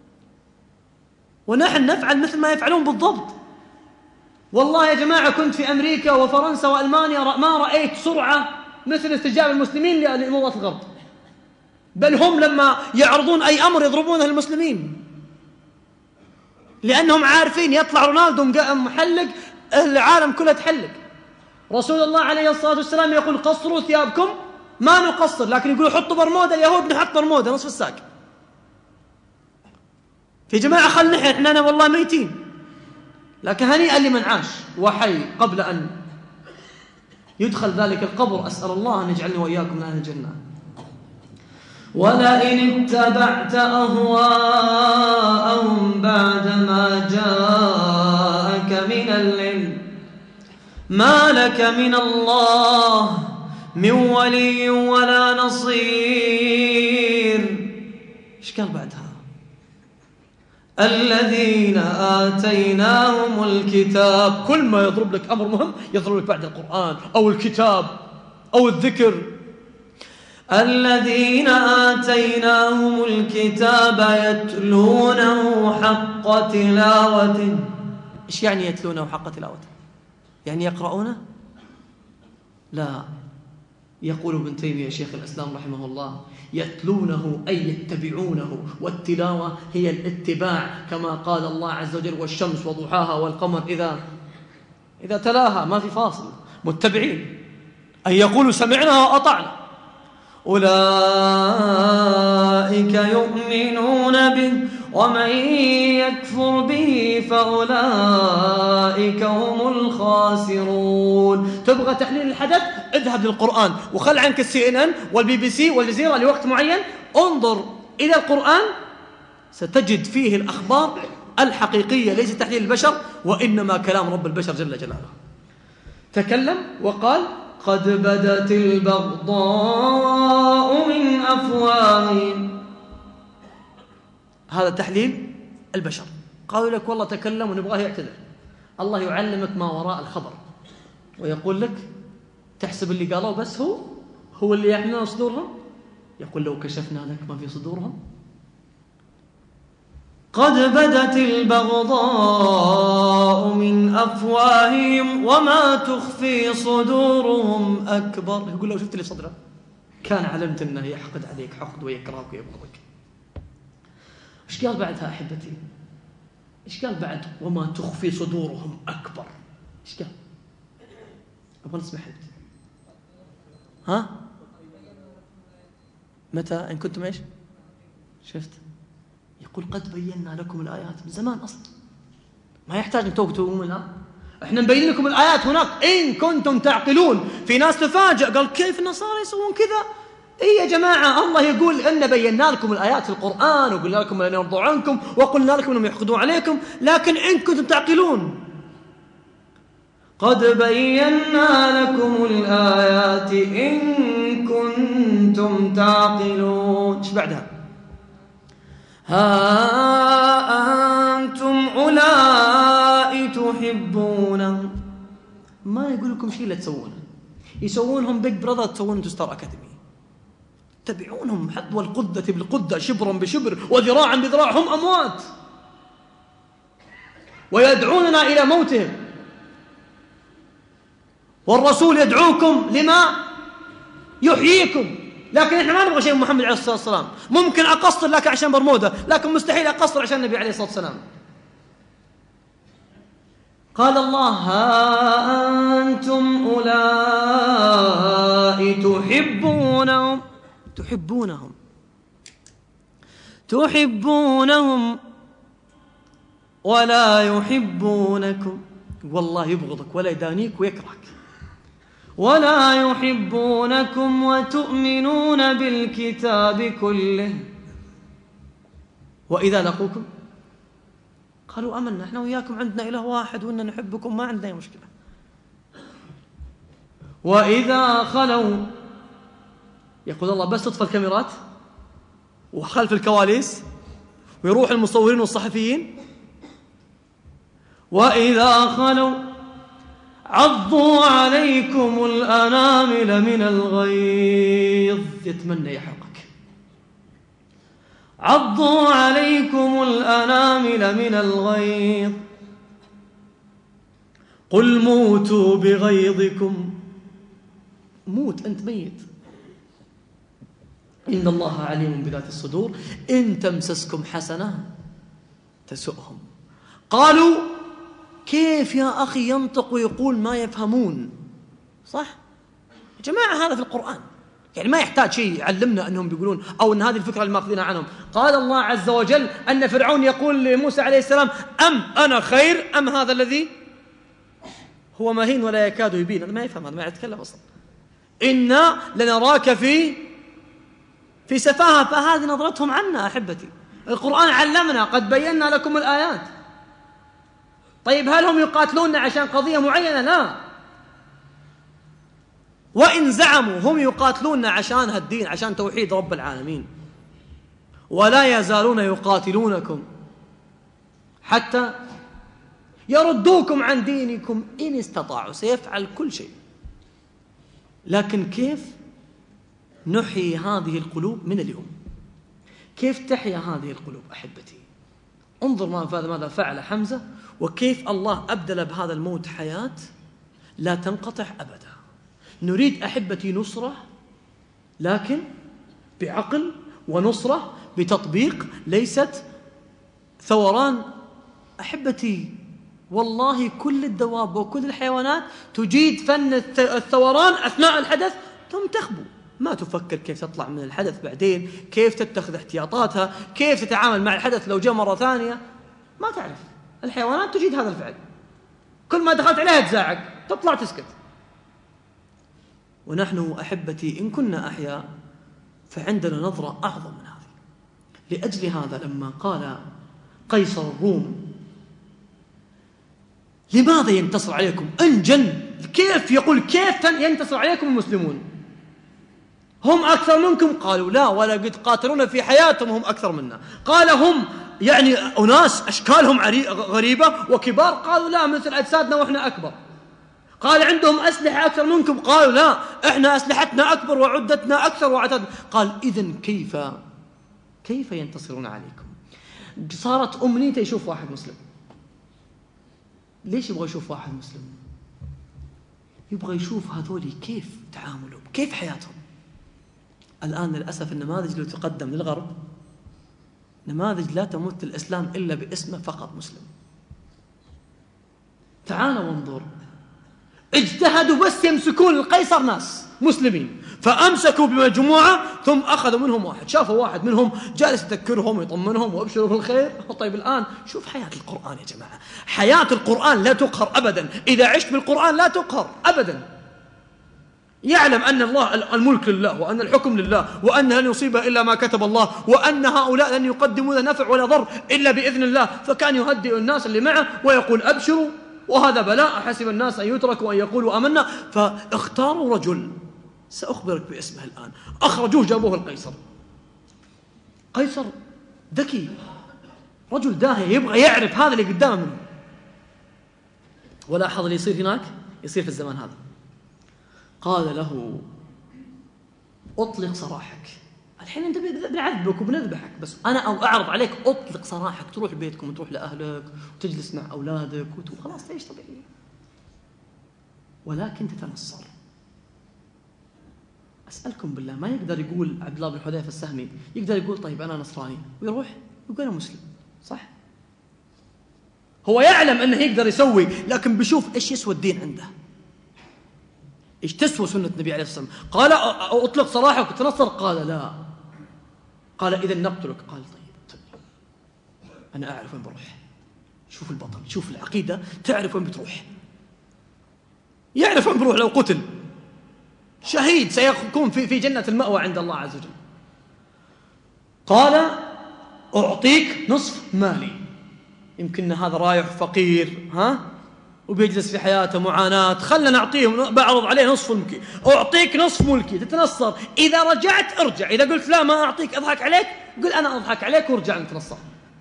ونحن نفعل مثل ما يفعلون بالضبط. والله يا جماعة كنت في أمريكا وفرنسا وألمانيا ما رأيت سرعة مثل استجابة المسلمين لموضات الغرب، بل هم لما يعرضون أي أمر يضربونه المسلمين، لأنهم عارفين يطلع رونالدو محلق العالم كله تحلق. رسول الله عليه الصلاة والسلام يقول قصروا ثيابكم، ما نقصر، لكن يقولوا حطوا برمودا، اليهود نحط برمودا نصف الساق. يا جماعة خلنا احنا والله ميتين، لكن هنيئا لمن عاش وحي قبل أن يدخل ذلك القبر. أسأل الله أن يجعلني وإياكم من أهل الجنة. ولئن اتبعت أهواءهم بعدما جاءك من العلم ما لك من الله من ولي ولا نصير. إيش قال بعدها؟ الذين آتيناهم الكتاب. كل ما يضرب لك أمر مهم يضرب لك بعد القرآن أو الكتاب أو الذكر. الذين آتيناهم الكتاب يتلونه حق تلاوته. إيش يعني يتلونه حق تلاوته؟ يعني يقرؤونه؟ لا، يقول ابن تيمية شيخ الإسلام رحمه الله يتلونه أي يتبعونه، والتلاوة هي الاتباع، كما قال الله عز وجل والشمس وضحاها والقمر إذا تلاها، ما في فاصل، متبعين، أن يقولوا سمعنا وأطعنا. أولئك يؤمنون به ومن يكفر به فأولئك هم الخاسرون. تبغى تحليل الحدث؟ اذهب للقرآن وخل عنك CNN والBBC والجزيرة لوقت معين، انظر إلى القرآن ستجد فيه الأخبار الحقيقية، ليس تحليل البشر وإنما كلام رب البشر جل جلاله. تكلم وقال قد بدت البغضاء من أفواههم. هذا تحليل البشر. قالوا لك والله تكلم ونبغاه يعتذر. الله يعلمك ما وراء الخبر ويقول لك تحسب اللي قالوا بس هو اللي يحملنا صدورهم. يقول لو كشفنا لك ما في صدورهم. قد بدت البغضاء من أفواههم وما تخفي صدورهم أكبر. يقول لو شفت اللي صدره كان علمت أنه يحقد عليك حقد ويكرهك ويبغضك. إيش قال بعدها أحبتي؟ إيش قال بعد وما تخفي صدورهم أكبر؟ إيش قال؟ أبغى نسمع حبتي. ها؟ متى إن كنتم إيش؟ شفت؟ يقول قد بينا لكم الآيات من زمان أصلا، ما يحتاج أن توقتوا الآن. إحنا نبين لكم الآيات هناك إن كنتم تعقلون. في ناس تفاجأ قال كيف النصارى يسوون كذا؟ إيه يا جماعة، الله يقول إن بينا لكم الآيات في القرآن وقلنا لكم أن يرضوا عنكم وقلنا لكم أنهم يحقدون عليكم، لكن إن كنتم تعقلون. قد بينا لكم الآيات إن كنتم تعقلون. إيش بعدها؟ ها أنتم أولئك تحبونهم. ما يقول لكم شيء لا تسوونه، يسوونهم بيج براذر، تسوون ستار أكاديمي، تبعونهم حذو القدة بالقدة شبرا بشبر وذراعا بذراع، هم أموات ويدعوننا إلى موتهم. والرسول يدعوكم لما يحييكم، لكن إحنا ما نبغى شيء من محمد عليه الصلاة والسلام. ممكن أقصر لك عشان برمودا، لكن مستحيل أقصر عشان النبي عليه الصلاة والسلام. قال الله ها أنتم أولئك تحبونهم ولا يحبونكم. والله يبغضك ولا يدانيك ويكرهك. ولا يحبونكم وتؤمنون بالكتاب كله وإذا لقوكم قالوا آمنا، احنا وياكم عندنا إله واحد وإننا نحبكم، ما عندنا أي مشكلة. وإذا خلوا، يقول الله بس تطفى الكاميرات وخلف الكواليس ويروح المصورين والصحفيين، وإذا خلوا عضوا عليكم الأنامل من الغيظ. يتمنى يحرقك. عضوا عليكم الأنامل من الغيظ قل موتوا بغيظكم. موت، أنت ميت. إن الله عليم بذات الصدور إن تمسسكم حسنة تسؤهم. قالوا كيف يا أخي ينطق ويقول ما يفهمون؟ صح يا جماعة، هذا في القرآن، يعني ما يحتاج شيء يعلمنا أنهم بيقولون أو أن هذه الفكرة اللي ماخذينها عنهم. قال الله عز وجل أن فرعون يقول لموسى عليه السلام: أم أنا خير أم هذا الذي هو مهين ولا يكاد يبين. هذا ما يفهم، هذا ما يتكلم أصلا. إنا لنراك في سفاهة. فهذه نظرتهم عنا أحبتي. القرآن علمنا، قد بينا لكم الآيات. طيب هل هم يقاتلون عشان قضية معينة؟ لا. وإن زعموا هم يقاتلون عشان الدين، عشان توحيد رب العالمين. ولا يزالون يقاتلونكم حتى يردوكم عن دينكم إن استطاعوا. سيفعل كل شيء، لكن كيف نحيي هذه القلوب من اليوم؟ كيف تحيا هذه القلوب أحبتي؟ انظر ماذا فعل حمزة، وكيف الله أبدل بهذا الموت حياة لا تنقطع أبدا. نريد أحبتي نصرة، لكن بعقل، ونصرة بتطبيق، ليست ثوران. أحبتي والله كل الدواب وكل الحيوانات تجيد فن الثوران أثناء الحدث ثم تخبو. ما تفكر كيف تطلع من الحدث بعدين، كيف تتخذ احتياطاتها، كيف تتعامل مع الحدث لو جاء مرة ثانية. ما تعرف. الحيوانات تجيد هذا الفعل، كل ما دخلت عليها تزاعق، تطلع تسكت. ونحن أحبتي إن كنا أحياء فعندنا نظرة أعظم من هذه. لأجل هذا لما قال قيصر الروم: لماذا ينتصر عليكم؟ انجن. كيف يقول كيف ينتصر عليكم المسلمون؟ هم أكثر منكم؟ قالوا لا، ولقد قاتلونا في حياتهم هم أكثر منا. قال هم يعني أناس أشكالهم غريبة وكبار؟ قالوا لا، مثل أجسادنا وإحنا أكبر. قال عندهم أسلحة أكثر منكم؟ قالوا لا، إحنا أسلحتنا أكبر وعدتنا أكثر وعتدنا. قال إذن كيف ينتصرون عليكم؟ صارت أمنيته يشوف واحد مسلم. ليش يبغى يشوف واحد مسلم؟ يبغى يشوف هذولي كيف تعاملهم، كيف حياتهم. الآن للأسف النماذج اللي تقدم للغرب نماذج لا تمت الإسلام إلا باسمه فقط مسلم. تعالوا وانظر، اجتهدوا بس يمسكون القيصر ناس مسلمين، فأمسكوا بمجموعة ثم أخذوا منهم واحد. شافوا واحد منهم جالس يذكرهم ويطمنهم وابشروا بالخير. طيب الآن شوف حياة القرآن يا جماعة. حياة القرآن لا تقهر أبدا. إذا عشت بالقرآن لا تقهر أبدا. يعلم أن الله الملك لله، وأن الحكم لله، وأن لن يصيب إلا ما كتب الله، وأن هؤلاء لن يقدموا له نفع ولا ضر إلا بإذن الله. فكان يهدئ الناس اللي معه ويقول أبشروا وهذا بلاء، حسب الناس أن يتركوا أن يقولوا آمنا. فاختاروا رجل سأخبرك باسمه الآن. أخرجوه جابوه القيصر. قيصر ذكي، رجل داهية، يبغى يعرف هذا اللي قدامه منه. ولاحظ اللي يصير هناك يصير في الزمان هذا. قال له أطلق سراحك. الحين أنت بنعذبك وبنذبحك، بس أنا أعرض عليك أطلق سراحك، تروح بيتكم وتروح لأهلك وتجلس مع أولادك وخلاص تعيش طبيعي، ولكن تتنصر. أسألكم بالله، ما يقدر يقول عبد الله بن حذيفة السهمي يقدر يقول طيب أنا نصراني ويروح يقول أنا مسلم؟ صح؟ هو يعلم أنه يقدر يسوي، لكن بيشوف إيش يسوى الدين عنده، إيش تسوى سنة النبي عليه الصلاة والسلام. قال أطلق سراحك وتنصر؟ قال لا. قال إذن نقتلك. قال طيب أنا أعرف وين بروح. شوف البطل، شوف العقيدة، تعرف وين بتروح، يعرف وين بروح. لو قتل شهيد سيكون في جنة المأوى عند الله عز وجل. قال أعطيك نصف مالي. يمكن هذا رايح فقير وبيجلس في حياته معاناة، خلنا نعطيه، بعرض عليه نصف ملكي. أعطيك نصف ملكي تتنصر، إذا رجعت ارجع، إذا قلت لا ما أعطيك أضحك عليك، قل أنا أضحك عليك وارجع نتنصر.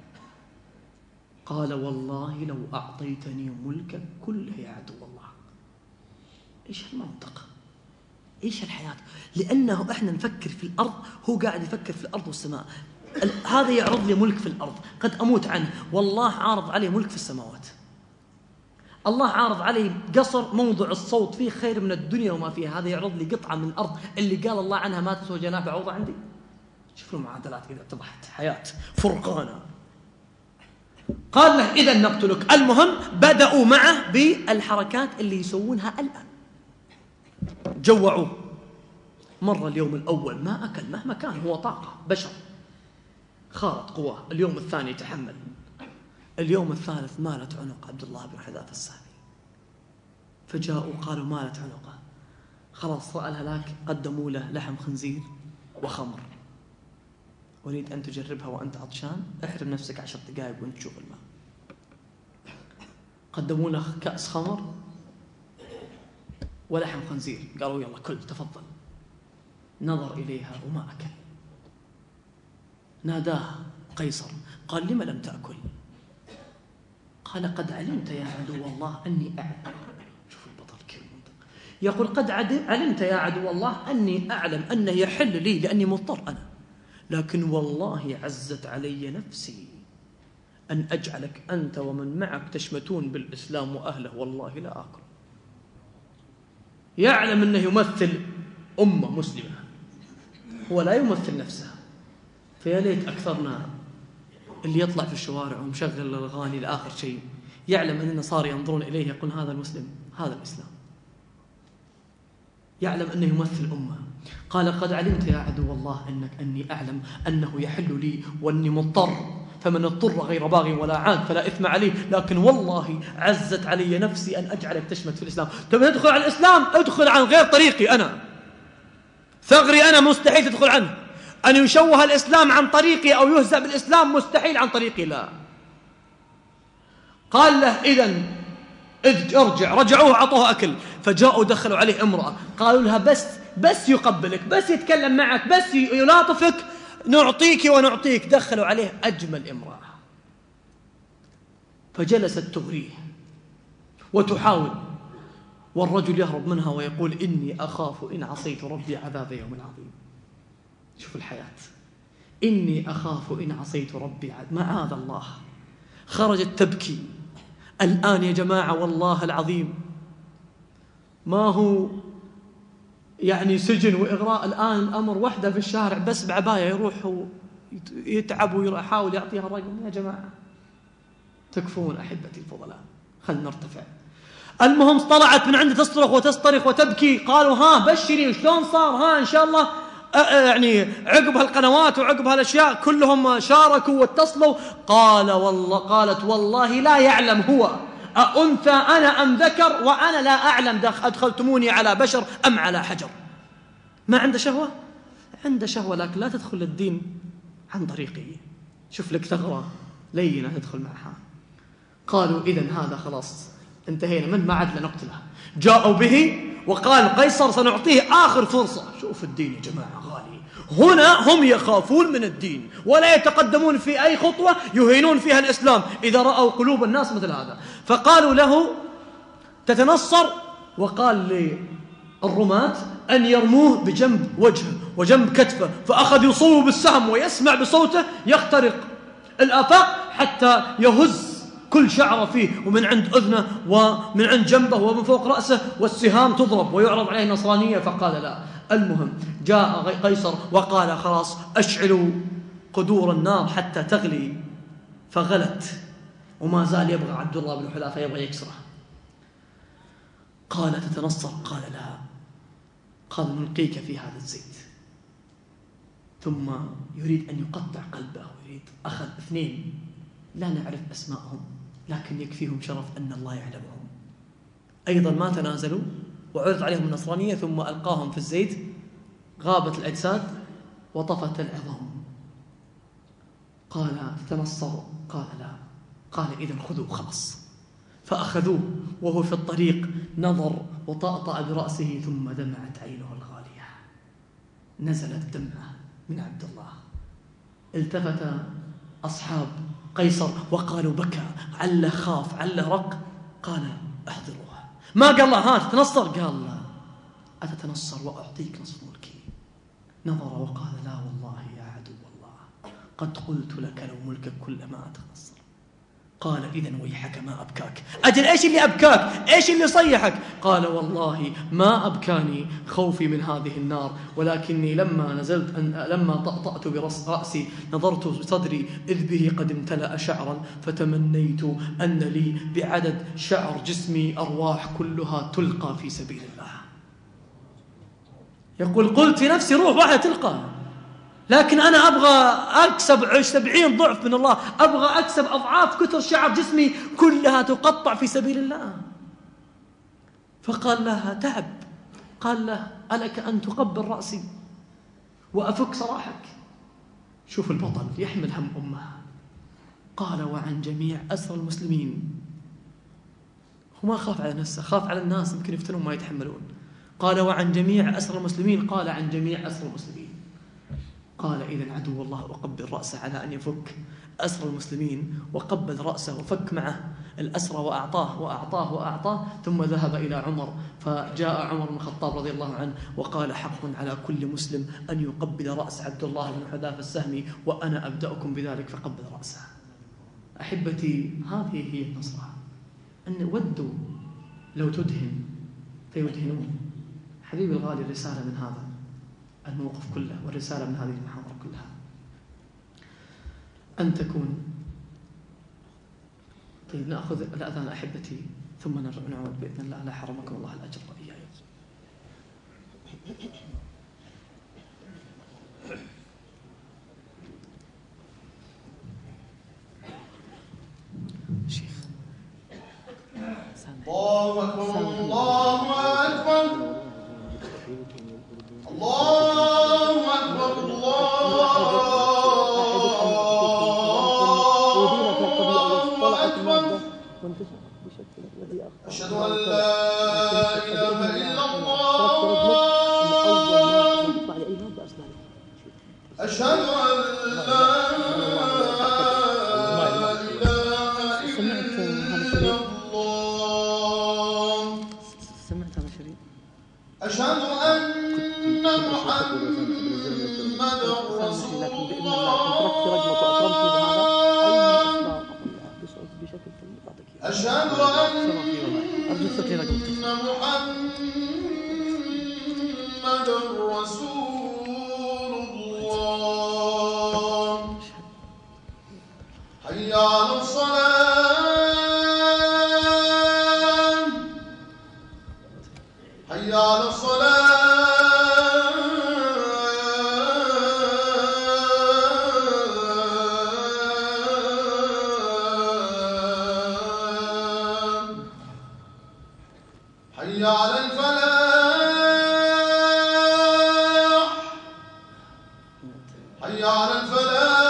قال والله لو أعطيتني ملكك كله يا عدو الله. إيش المنطق؟ إيش الحياة؟ لأنه إحنا نفكر في الأرض، هو قاعد يفكر في الأرض والسماء. هذا يعرض لي ملك في الأرض قد أموت عنه، والله عارض عليه ملك في السماوات. الله عارض علي قصر موضع الصوت فيه خير من الدنيا وما فيها، هذا يعرض لي قطعة من الأرض اللي قال الله عنها ما تسوى جناح بعوضة عندي. شوفوا المعادلات إذا اتضحت. حياة فرقانة. قال له إذا نقتلك. المهم بدأوا معه بالحركات اللي يسوونها الآن. جوعوه، مر اليوم الأول ما أكل مهما كان، هو طاقة بشر، خارط قواه. اليوم الثاني تحمل، اليوم الثالث مالت عنق عبد الله بن حذافة السهمي. فجاءوا قالوا مالت عنقه، خلاص رأى الهلاك، قدموا له لحم خنزير وخمر. أريد أن تجربها وأنت عطشان، احرم نفسك 10 دقائق وأنت تشوف الماء. قدموا له كأس خمر ولحم خنزير، قالوا يلا كل تفضل. نظر إليها وما أكل. ناداه قيصر قال لم لم تأكل؟ قال قد علمت يا عدو الله أني أعلم. شوف البطل كيف يقول قد علمت يا عدو الله أني أعلم أنه يحل لي لأني مضطر أنا، لكن والله عزت علي نفسي أن أجعلك أنت ومن معك تشمتون بالإسلام وأهله، والله لا آكل. يعلم أنه يمثل أمة مسلمة، هو لا يمثل نفسه. فيا ليت أكثرنا اللي يطلع في الشوارع ومشغل الأغاني لآخر شيء يعلم أننا صار ينظرون إليه يقول هذا المسلم، هذا الإسلام. يعلم أنه يمثل أمة. قال قد علمت يا عدو الله أني أعلم أنه يحل لي وأني مضطر، فمن اضطر غير باغ ولا عاد فلا إثم عليه، لكن والله عزت علي نفسي أن أجعلك تشمت في الإسلام. تبي تدخل على الإسلام ادخل عن غير طريقي أنا، ثغري أنا مستحيل تدخل عنه. أن يشوه الإسلام عن طريقي أو يهزأ بالإسلام مستحيل عن طريقي، لا. قال له إذن ارجع. رجعوه عطوه أكل، فجاءوا دخلوا عليه امرأة، قالوا لها بس يقبلك، بس يتكلم معك، بس يلاطفك، نعطيك ونعطيك. دخلوا عليه أجمل امرأة، فجلست تغريه وتحاول، والرجل يهرب منها ويقول إني أخاف إن عصيت ربي عذاب يوم عظيم. شوف الحياة، إني أخاف إن عصيت ربي معاذ الله. خرجت تبكي. الآن يا جماعة والله العظيم ما هو يعني سجن وإغراء، الآن الأمر وحدة في الشارع بس بعباية يروح يتعب ويحاول يعطيها الرقم. يا جماعة تكفون أحبتي الفضلاء، خلنا نرتفع. المهم طلعت من عنده تصرخ وتصطرخ وتبكي. قالوا ها بشري شلون صار، ها إن شاء الله يعني عقب هالقنوات وعقب هالأشياء كلهم شاركوا واتصلوا. قالت والله لا يعلم هو أأنثى أنا أم ذكر، وأنا لا أعلم أدخلتموني على بشر أم على حجر. ما عنده شهوة؟ عنده شهوة، لكن لا تدخل الدين عن طريقي. شوف لك ثغرة لينة تدخل معها. قالوا إذن هذا خلاص انتهينا من ما عاد لنقتله. جاءوا به وقال قيصر سنعطيه آخر فرصة. شوف الدين يا جماعة غالي، هنا هم يخافون من الدين ولا يتقدمون في أي خطوة يهينون فيها الإسلام إذا رأوا قلوب الناس مثل هذا. فقالوا له تتنصر، وقال للرماة أن يرموه بجنب وجهه وجنب كتفه، فأخذ يصوب بالسهم ويسمع بصوته يخترق الآفاق حتى يهز كل شعره فيه، ومن عند أذنه ومن عند جنبه ومن فوق رأسه، والسهام تضرب ويعرض عليه نصرانية. فقال لا. المهم جاء قيصر وقال خلاص أشعلوا قدور النار حتى تغلي، فغلت وما زال يبغى عبد الله بن حذافة يبغى يكسره. قال تتنصر؟ قال لا. قال نلقيك في هذا الزيت. ثم يريد أن يقطع قلبه، يريد أخذ 2 لا نعرف أسماءهم لكن يكفيهم شرف أن الله يعلمهم. أيضا ما تنازلوا وعرض عليهم النصرانية، ثم ألقاهم في الزيت، غابت الأجساد وطفت العظام. قال تنصر؟ قال لا. قال إذن خذوا خلاص. فأخذوه وهو في الطريق نظر وطأطأ برأسه، ثم دمعت عينه الغالية، نزلت دمعة من عبد الله. التفت أصحاب قيصر وقالوا بكى، عله خاف، عله رق. قال احضروها. ما قال له ها تتنصر، قال لا أتتنصر وأعطيك نصف ملكي. نظر وقال لا والله يا عدو الله قد قلت لك لو ملكك كل ما أتنصر. قال إذن ويحك ما أبكاك. أجل إيش اللي أبكاك؟ إيش اللي صيحك؟ قال والله ما أبكاني خوفي من هذه النار، ولكني لما طأطأت برأسي نظرت بصدري إذ به قد امتلأ شعرا، فتمنيت أن لي بعدد شعر جسمي أرواح كلها تلقى في سبيل الله. يقول قلت في نفسي روح واحدة تلقى، لكن أنا أبغى أكسب 70 ضعف من الله، أبغى أكسب أضعاف كثر شعر جسمي كلها تقطع في سبيل الله. فقال لها تعب، قال له ألك أن تقبل رأسي وأفك سراحك؟ شوف البطل يحمل هم أمه. قال وعن جميع أسرى المسلمين. هو ما خاف على نفسه، خاف على الناس يمكن يفتنون ما يتحملون. قال وعن جميع أسرى المسلمين، قال عن جميع أسرى المسلمين. قال إذن عدو الله أقبل رأسه على أن يفك أسر المسلمين، وقبل رأسه وفك معه الأسرى وأعطاه ثم ذهب إلى عمر. فجاء عمر بن الخطاب رضي الله عنه وقال حق على كل مسلم أن يقبل رأس عبد الله بن حذافة السهمي، وأنا أبدأكم بذلك، فقبل رأسه. أحبتي هذه هي النصرة، أن ودوا لو تدهن فيدهنون. حبيبي الغالي الرسالة من هذا الموقف كله والرسالة من هذه المحاضرة كلها أن تكون. طيب نأخذ الأذان أحبتي ثم نعود بإذن الله، لا حرمكم الله الأجر وإياي. شيخ الله أكبر الله أكبر الله أكبر الله أكبر. أشهد أن لا إله إلا الله، أشهد أن لا إله إلا الله، أشهد أن محمد رسول الله، أشهد أن محمد رسول الله. حي على الصلاة، حي على الصلاة. حي على الفلاح، حي على الفلاح.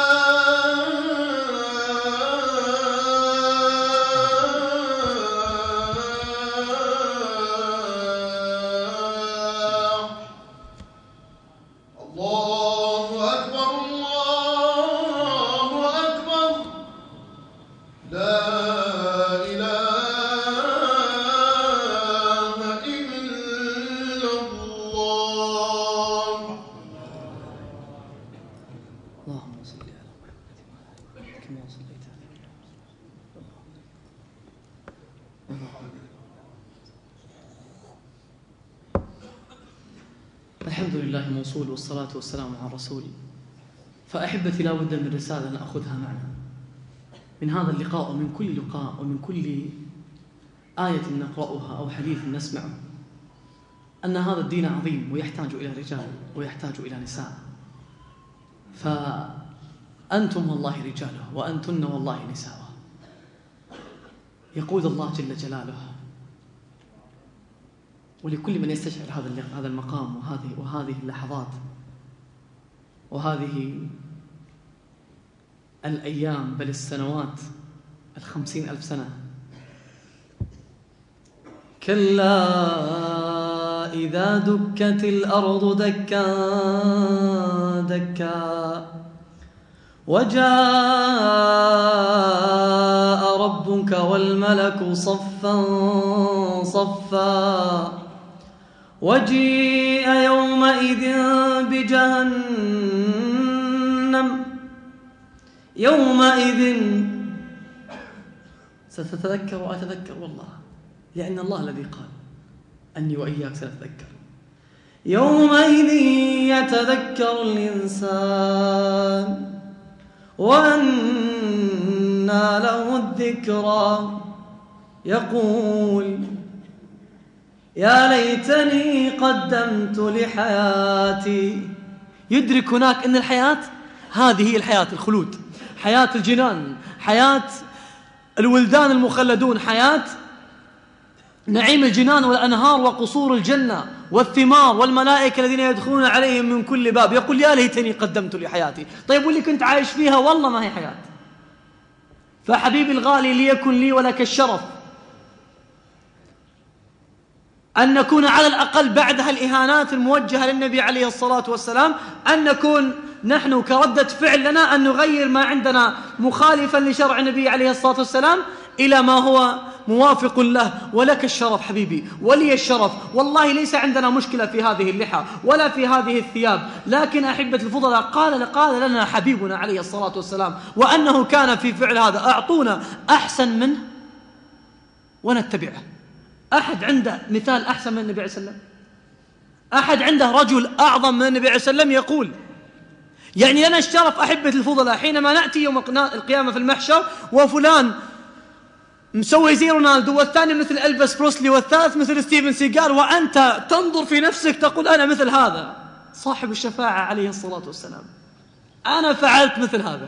الله أكبر الله أكبر، لا الحمد لله موصول، والصلاة والسلام على الرسول. فأحبتي لا بد من رسالة نأخذها معنا من هذا اللقاء ومن كل لقاء ومن كل آية نقرأها أو حديث نسمعه، أن هذا الدين عظيم ويحتاج إلى رجال ويحتاج إلى نساء. فأنتم والله رجاله وأنتن والله نساءه. يقول الله جل جلاله ولكل من يستشعر هذا المقام وهذه اللحظات وهذه الأيام بل السنوات 50,000 سنة. كلا إذا دكت الأرض دكا دكا وجاء ربك والملك صفا صفا وجيء يومئذ بجهنم يومئذ ستتذكر وأتذكر والله، لأن الله الذي قال أني وإياك سنتذكر. يومئذ يتذكر الإنسان وأنى له الذكرى يقول يا ليتني قدمت لحياتي. يدرك هناك أن الحياة هذه هي الحياة، الخلود، حياة الجنان، حياة الولدان المخلدون، حياة نعيم الجنان والأنهار وقصور الجنة والثمار والملائكة الذين يدخلون عليهم من كل باب. يقول يا ليتني قدمت لحياتي. طيب واللي كنت عايش فيها والله ما هي حياة. فحبيبي الغالي، ليكن لي ولك الشرف أن نكون على الأقل بعدها الإهانات الموجهة للنبي عليه الصلاة والسلام، أن نكون نحن كردة فعل لنا أن نغير ما عندنا مخالفا لشرع النبي عليه الصلاة والسلام إلى ما هو موافق له. ولك الشرف حبيبي ولي الشرف، والله ليس عندنا مشكلة في هذه اللحى ولا في هذه الثياب، لكن أحبة الفضلاء قال لنا حبيبنا عليه الصلاة والسلام وأنه كان في فعل هذا أعطونا أحسن منه ونتبعه. أحد عنده مثال أحسن من النبي عليه السلام؟ أحد عنده رجل أعظم من النبي عليه السلام؟ يقول يعني لنا الشرف أحبة الفضلاء حينما نأتي يوم القيامة في المحشر وفلان مسوي زي رونالدو والثاني مثل ألفيس بروسلي والثالث مثل ستيفن سيغال، وأنت تنظر في نفسك تقول أنا مثل هذا صاحب الشفاعة عليه الصلاة والسلام، أنا فعلت مثل هذا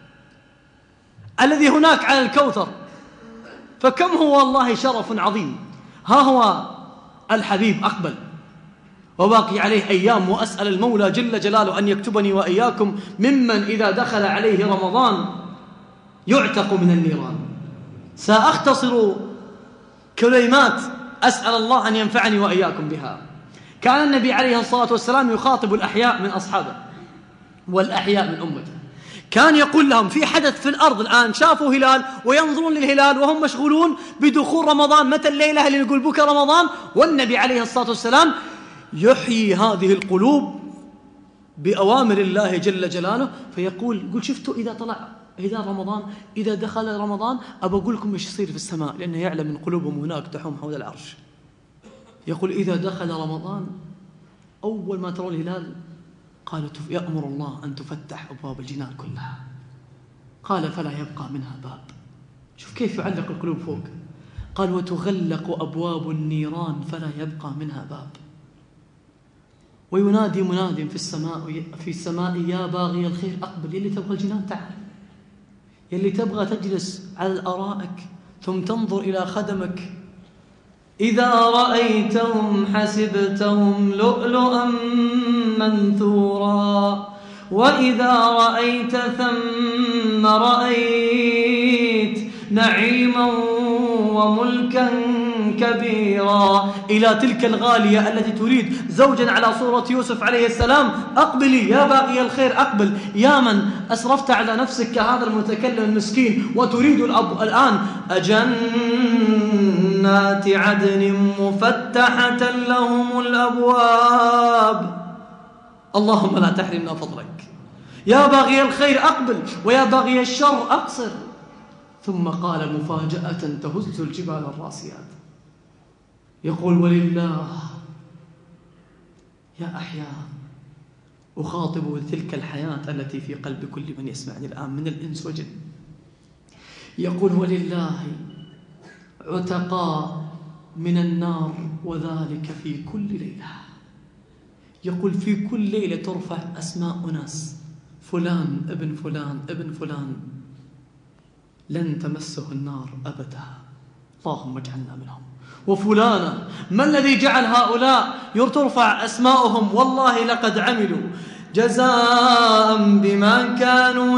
الذي هناك على الكوثر. فكم هو والله شرف عظيم. ها هو الحبيب أقبل وباقي عليه أيام، وأسأل المولى جل جلاله أن يكتبني وإياكم ممن إذا دخل عليه رمضان يعتق من النيران. سأختصر كلمات أسأل الله أن ينفعني وإياكم بها. كان النبي عليه الصلاة والسلام يخاطب الأحياء من أصحابه والأحياء من أمته، كان يقول لهم في حدث في الأرض الآن، شافوا هلال وينظرون للهلال وهم مشغولون بدخول رمضان، متى الليلة اللي يقول بك رمضان، والنبي عليه الصلاة والسلام يحيي هذه القلوب بأوامر الله جل جلاله، فيقول قل شفتوا إذا طلع هلال رمضان، إذا دخل رمضان أبى أقول لكم إيش يصير في السماء، لأنه يعلم من قلوبهم هناك تحوم حول العرش. يقول إذا دخل رمضان أول ما ترون الهلال قالوا يأمر الله أن تفتح أبواب الجنان كلها، قال فلا يبقى منها باب. شوف كيف يعلق القلوب فوق، قال وتغلق أبواب النيران فلا يبقى منها باب. وينادي مناد في السماء يا باغي الخير أقبل. يلي تبغى الجنان تعال، يلي تبغى تجلس على الأرائك ثم تنظر إلى خدمك، إذا رأيتهم حسبتهم لؤلؤا منثورا وإذا رأيت ثم رأيت نعيما وملكا كبيرا. إلى تلك الغالية التي تريد زوجا على صورة يوسف عليه السلام أقبلي يا باقي الخير أقبل. يا من أسرفت على نفسك كهذا المتكلم المسكين وتريد الآن جنات عدن مفتحة لهم الأبواب. اللهم لا تحرمنا فضلك. يا باغي الخير أقبل ويا باغي الشر أقصر. ثم قال مفاجأة تهز الجبال الراسيات، يقول ولله يا أحياء أخاطب تلك الحياة التي في قلب كل من يسمعني الآن من الإنس والجن. يقول ولله عتقاء من النار وذلك في كل ليلة. يقول في كل ليلة ترفع أسماء أناس، فلان ابن فلان ابن فلان لن تمسه النار أبدا، اللهم اجعلنا منهم. وفلانا ما الذي جعل هؤلاء ترفع أسماؤهم؟ والله لقد عملوا جزاء بما كانوا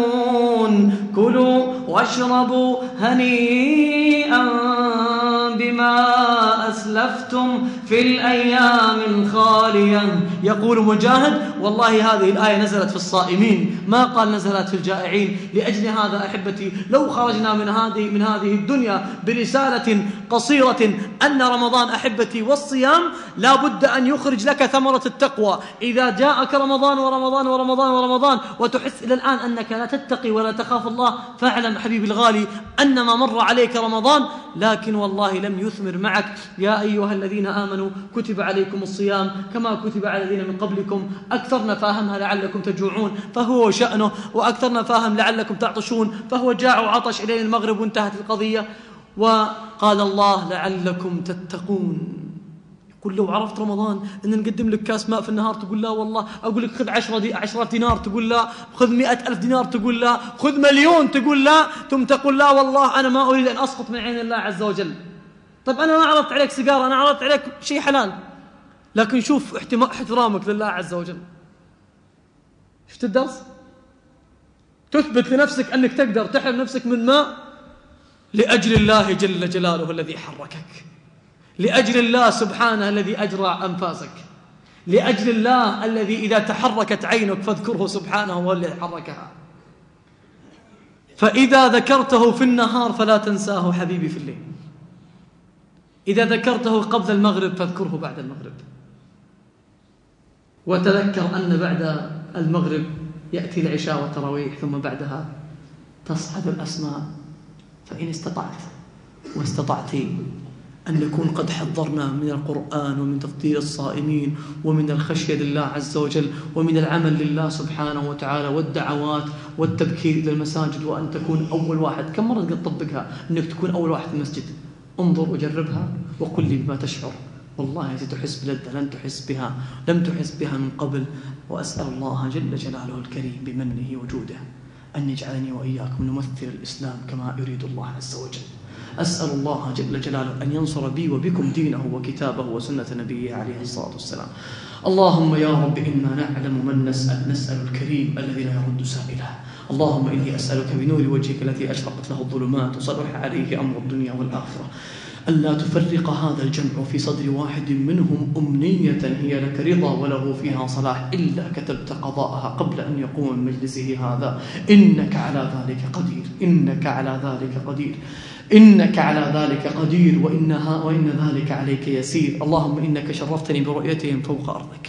يعملون، كلوا واشربوا هنيئا ما أسلفتم في الأيام الخالية. يقول مجاهد: والله هذه الآية نزلت في الصائمين، ما قال نزلت في الجائعين. لأجل هذا أحبتي، لو خرجنا من هذه الدنيا برسالة قصيرة أن رمضان أحبتي والصيام لا بد أن يخرج لك ثمرة التقوى. إذا جاءك رمضان ورمضان ورمضان ورمضان وتحس إلى الآن أنك لا تتقي ولا تخاف الله، فاعلم حبيبي الغالي أن ما مر عليك رمضان لكن والله لم يثمر معك. يا أيها الذين آمنوا كتب عليكم الصيام كما كتب على الذين من قبلكم. أكثرنا فاهمها لعلكم تجوعون فهو شأنه، وأكثرنا فاهم لعلكم تعطشون فهو جاع وعطش إلى المغرب وانتهت القضية. وقال الله: لعلكم تتقون. يقول لو عرفت رمضان أن نقدم لك كاس ماء في النهار تقول لا والله، أقول لك خذ 10 دينار تقول لا، خذ 100,000 دينار تقول لا، خذ مليون تقول لا، ثم تقول لا والله أنا ما أريد أن أسقط من عين الله عز وجل. طيب أنا ما عرضت عليك سيجارة، أنا عرضت عليك شيء حلال، لكن شوف احترامك لله عز وجل. شفت الدرس؟ تثبت لنفسك أنك تقدر تحرم نفسك من ماء لأجل الله جل جلاله الذي حركك، لأجل الله سبحانه الذي أجرى أنفاسك، لأجل الله الذي إذا تحركت عينك فاذكره سبحانه هو الذي حركها. فإذا ذكرته في النهار فلا تنساه حبيبي في الليل، إذا ذكرته قبل المغرب فاذكره بعد المغرب. وتذكر أن بعد المغرب يأتي العشاء والتراويح، ثم بعدها تصعد الأسماء. فإن استطعت واستطعت أن نكون قد حضرنا من القرآن ومن تفضيل الصائمين ومن الخشية لله عز وجل ومن العمل لله سبحانه وتعالى والدعوات والتبكير إلى المساجد، وأن تكون أول واحد. كم مرة قد تطبقها أنك تكون أول واحد في المسجد؟ انظر وجربها وقل لي بما تشعر. والله ستحس بلذة لم تحس بها من قبل. وأسأل الله جل جلاله الكريم بمنه وجوده أن يجعلني وإياكم نمثل الإسلام كما يريد الله عز وجل. أسأل الله جل جلاله أن ينصر بي وبكم دينه وكتابه وسنة نبيه عليه الصلاة والسلام. اللهم يا رب إنا نعلم من نسأل الكريم الذي لا يرد سائله. اللهم إني أسألك بنور وجهك الذي أشرقت له الظلمات وصلح عليه أمر الدنيا والآخرة أن لا تفرق هذا الجمع في صدر واحد منهم أمنية هي لك رضا وله فيها صلاح إلا كتبت قضاءها قبل أن يقوم من مجلسه هذا. إنك على ذلك قدير، إنك على ذلك قدير، إنك على ذلك قدير، وإن ذلك عليك يسير. اللهم إنك شرفتني برؤيتهم فوق أرضك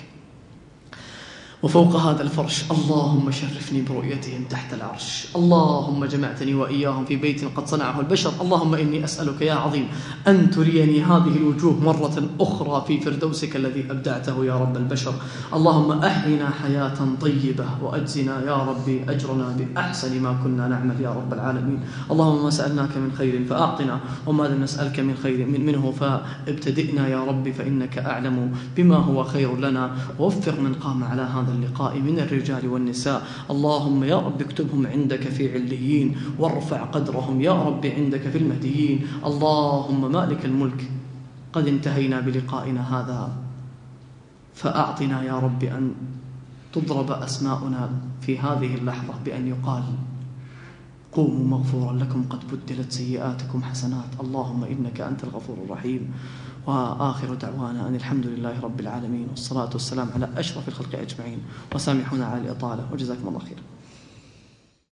وفوق هذا الفرش، اللهم شرفني برؤيتهم تحت العرش. اللهم جمعتني وإياهم في بيت قد صنعه البشر. اللهم إني أسألك يا عظيم أن تريني هذه الوجوه مرة أخرى في فردوسك الذي أبدعته يا رب البشر. اللهم أحينا حياة طيبة وأجزنا يا ربي أجرنا بأحسن ما كنا نعمل يا رب العالمين. اللهم ما سألناك من خير فأعطنا، وما لم نسألك من خير منه فابتدئنا يا ربي، فإنك أعلم بما هو خير لنا. ووفق من قام على هذا اللقاء من الرجال والنساء. اللهم يا رب اكتبهم عندك في عليين وارفع قدرهم يا رب عندك في المهديين. اللهم مالك الملك قد انتهينا بلقائنا هذا، فأعطنا يا رب أن تضرب أسماؤنا في هذه اللحظة بأن يقال قوموا مغفورا لكم قد بدلت سيئاتكم حسنات. اللهم إنك أنت الغفور الرحيم. وآخر دعوانا أن الحمد لله رب العالمين، والصلاة والسلام على أشرف الخلق أجمعين. وسامحونا على الإطالة، وجزاكم الله خيرا.